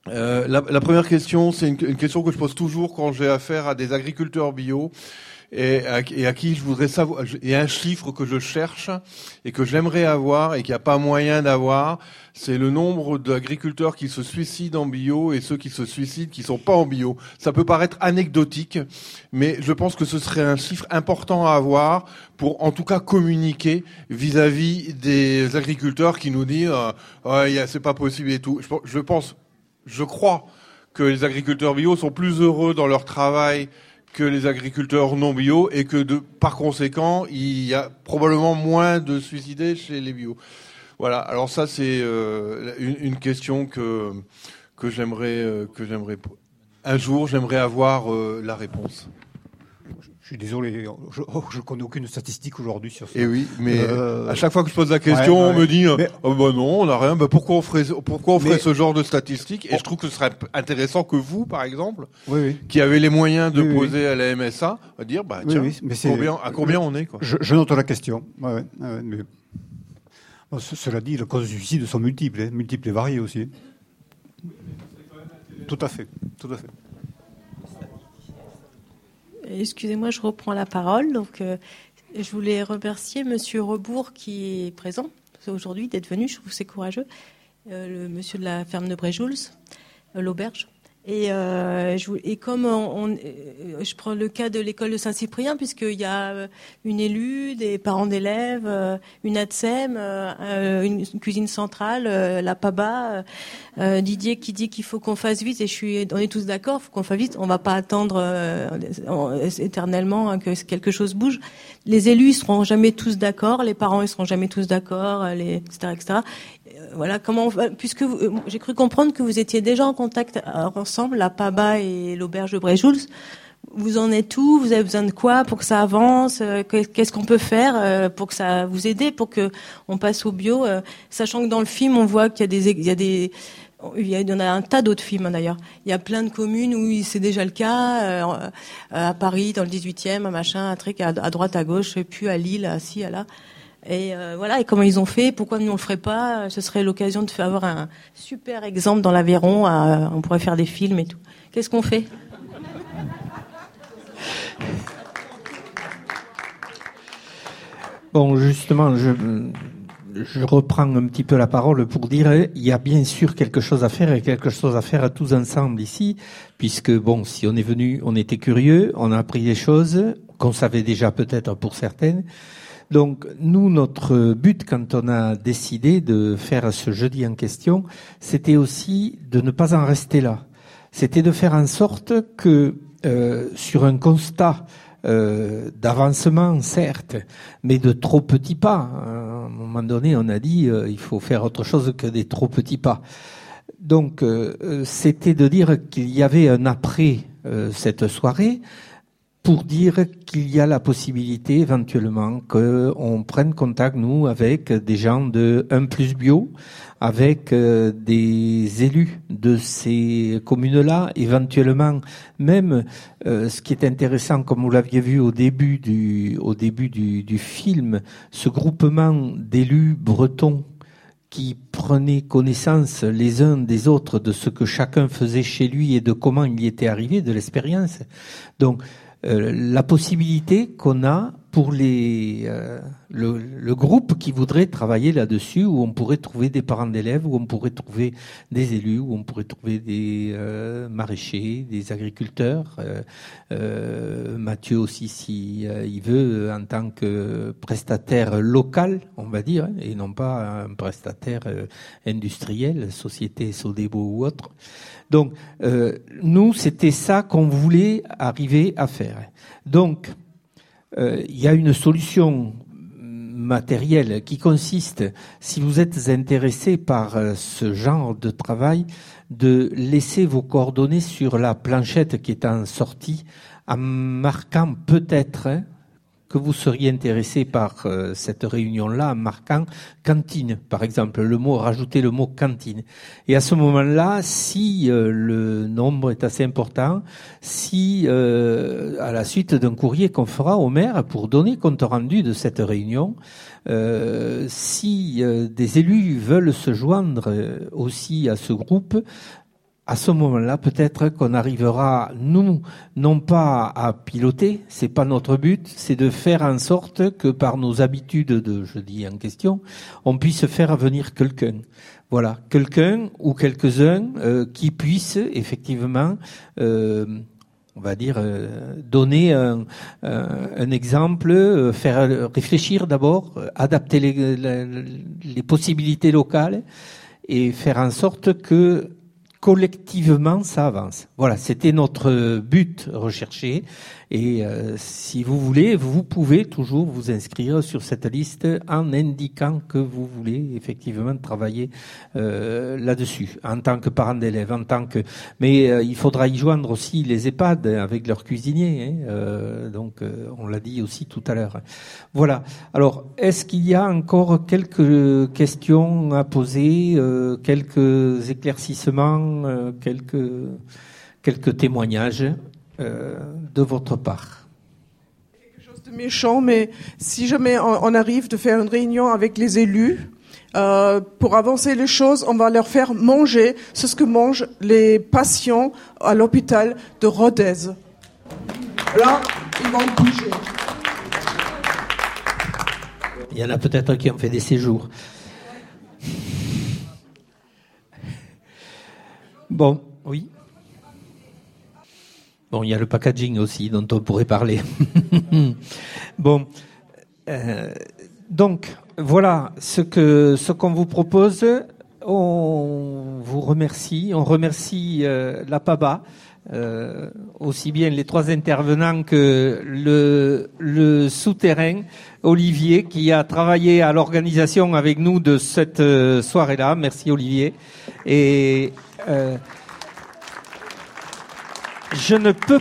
La première question, c'est une question que je pose toujours quand j'ai affaire à des agriculteurs bio et à qui je voudrais savoir. Il y a un chiffre que je cherche et que j'aimerais avoir et qu'il n'y a pas moyen d'avoir. C'est le nombre d'agriculteurs qui se suicident en bio et ceux qui se suicident qui sont pas en bio. Ça peut paraître anecdotique, mais je pense que ce serait un chiffre important à avoir pour, en tout cas, communiquer vis-à-vis des agriculteurs qui nous disent c'est pas possible et tout. Je crois que les agriculteurs bio sont plus heureux dans leur travail que les agriculteurs non bio et que par conséquent, il y a probablement moins de suicidés chez les bio. Voilà. Alors ça, c'est une question que j'aimerais un jour, j'aimerais avoir la réponse. Je suis désolé, je connais aucune statistique aujourd'hui sur ça. Et oui, mais à chaque fois que je pose la question, on me dit non, on n'a rien. Pourquoi on ferait ce genre de statistiques? Et je trouve que ce serait intéressant que vous, par exemple, qui avez les moyens de poser à la MSA, dire à combien on est, quoi. Je note la question. Mais cela dit, les causes du suicide sont multiples, multiples et variées aussi. Tout à fait. Excusez-moi, je reprends la parole. Donc, je voulais remercier Monsieur Rebourg qui est présent aujourd'hui, d'être venu. Je trouve que c'est courageux. Le monsieur de la ferme de Bréjouls, l'auberge. Et comme je prends le cas de l'école de Saint-Cyprien, puisqu'il y a une élue, des parents d'élèves, une ATSEM, une cuisine centrale, la PABA, Didier qui dit qu'il faut qu'on fasse vite, et on est tous d'accord, il faut qu'on fasse vite, on va pas attendre éternellement que quelque chose bouge. Les élus, ils seront jamais tous d'accord, les parents, ils seront jamais tous d'accord, etc., etc. Voilà comment, puisque j'ai cru comprendre que vous étiez déjà en contact ensemble, la PABA et l'auberge de Bréjouls. Vous en êtes où? Vous avez besoin de quoi pour que ça avance? Qu'est-ce qu'on peut faire pour que ça vous aide, pour que on passe au bio, sachant que dans le film on voit qu'il y en a un tas d'autres films d'ailleurs. Il y a plein de communes où c'est déjà le cas, à Paris, dans le 18e, un truc à droite, à gauche, puis à Lille, à ci, à là. Et voilà, et comment ils ont fait, pourquoi nous on le ferait pas? Ce serait l'occasion de faire avoir un super exemple dans l'Aveyron, on pourrait faire des films et tout. Qu'est-ce qu'on fait? Bon, justement, je reprends un petit peu la parole pour dire, il y a bien sûr quelque chose à faire et quelque chose à faire tous ensemble ici, puisque bon, si on est venu, on était curieux, on a appris des choses qu'on savait déjà peut-être pour certaines. Donc, nous, notre but, quand on a décidé de faire ce jeudi en question, c'était aussi de ne pas en rester là. C'était de faire en sorte que, sur un constat d'avancement, certes, mais de trop petits pas. À un moment donné, on a dit il faut faire autre chose que des trop petits pas. Donc, c'était de dire qu'il y avait un après cette soirée, pour dire qu'il y a la possibilité éventuellement qu'on prenne contact, nous, avec des gens de 1+ Bio, avec des élus de ces communes-là, éventuellement même ce qui est intéressant, comme vous l'aviez vu au début du film, ce groupement d'élus bretons qui prenaient connaissance les uns des autres de ce que chacun faisait chez lui et de comment il y était arrivé, de l'expérience. Donc, la possibilité qu'on a pour le groupe qui voudrait travailler là-dessus, où on pourrait trouver des parents d'élèves, où on pourrait trouver des élus, où on pourrait trouver des maraîchers, des agriculteurs. Mathieu aussi, si il veut, en tant que prestataire local, on va dire, et non pas un prestataire industriel, société Sodebo ou autre. Donc, nous, c'était ça qu'on voulait arriver à faire. Donc, il y a une solution matérielle qui consiste, si vous êtes intéressé par ce genre de travail, de laisser vos coordonnées sur la planchette qui est en sortie, en marquant peut-être que vous seriez intéressé par cette réunion-là, en marquant cantine, par exemple, rajouter le mot cantine. Et à ce moment-là, si le nombre est assez important, si à la suite d'un courrier qu'on fera au maire pour donner compte rendu de cette réunion, si des élus veulent se joindre aussi à ce groupe, à ce moment-là, peut-être qu'on arrivera, nous, non pas à piloter, c'est pas notre but, c'est de faire en sorte que par nos habitudes de jeudi en question, on puisse faire venir quelqu'un. Voilà, quelqu'un ou quelques-uns qui puissent effectivement, on va dire, donner un exemple, faire réfléchir d'abord, adapter les possibilités locales et faire en sorte que collectivement, ça avance. Voilà, c'était notre but recherché. Et si vous voulez, vous pouvez toujours vous inscrire sur cette liste en indiquant que vous voulez effectivement travailler là-dessus, en tant que parent d'élève, en tant que. Mais il faudra y joindre aussi les EHPAD avec leurs cuisiniers. Donc, on l'a dit aussi tout à l'heure. Voilà. Alors, est-ce qu'il y a encore quelques questions à poser, quelques éclaircissements, quelques témoignages de votre part? Quelque chose de méchant, mais si jamais on arrive de faire une réunion avec les élus, pour avancer les choses, on va leur faire manger ce que mangent les patients à l'hôpital de Rodez. Là, ils vont bouger. Il y en a peut-être qui ont fait des séjours. Bon, oui. Bon, il y a le packaging aussi dont on pourrait parler. Bon, donc voilà ce qu'on vous propose. On vous remercie. On remercie la PABA, aussi bien les trois intervenants que le souterrain, Olivier, qui a travaillé à l'organisation avec nous de cette soirée-là. Merci Olivier. Et je ne peux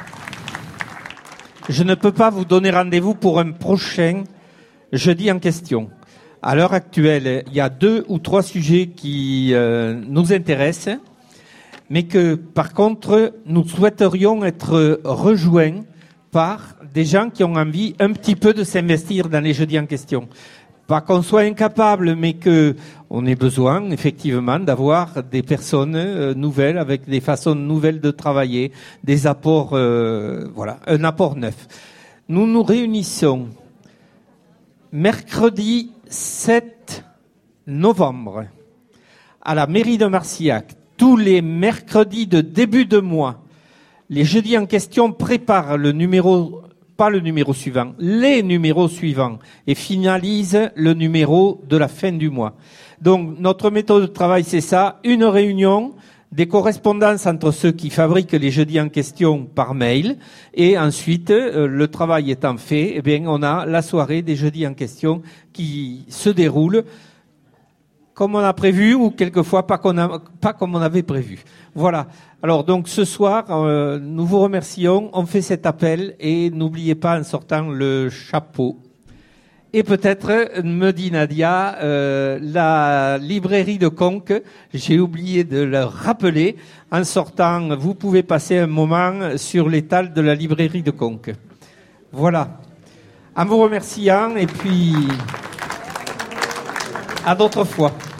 pas vous donner rendez-vous pour un prochain jeudi en question. À l'heure actuelle, il y a 2 ou 3 sujets qui nous intéressent, mais que, par contre, nous souhaiterions être rejoints par des gens qui ont envie un petit peu de s'investir dans les jeudis en question. Pas qu'on soit incapable, mais que on ait besoin, effectivement, d'avoir des personnes nouvelles, avec des façons nouvelles de travailler, des apports, voilà, un apport neuf. Nous nous réunissons mercredi 7 novembre à la mairie de Marcillac. Tous les mercredis de début de mois, les jeudis en question préparent les numéros suivants et finalisent le numéro de la fin du mois. Donc, notre méthode de travail, c'est ça, une réunion, des correspondances entre ceux qui fabriquent les jeudis en question par mail, et ensuite, le travail étant fait, eh bien, on a la soirée des jeudis en question qui se déroule comme on a prévu, ou quelquefois pas comme on avait prévu. Voilà. Alors donc ce soir, nous vous remercions. On fait cet appel et n'oubliez pas en sortant le chapeau. Et peut-être, me dit Nadia, la librairie de Conques, j'ai oublié de le rappeler. En sortant, vous pouvez passer un moment sur l'étal de la librairie de Conques. Voilà. En vous remerciant et puis à d'autres fois.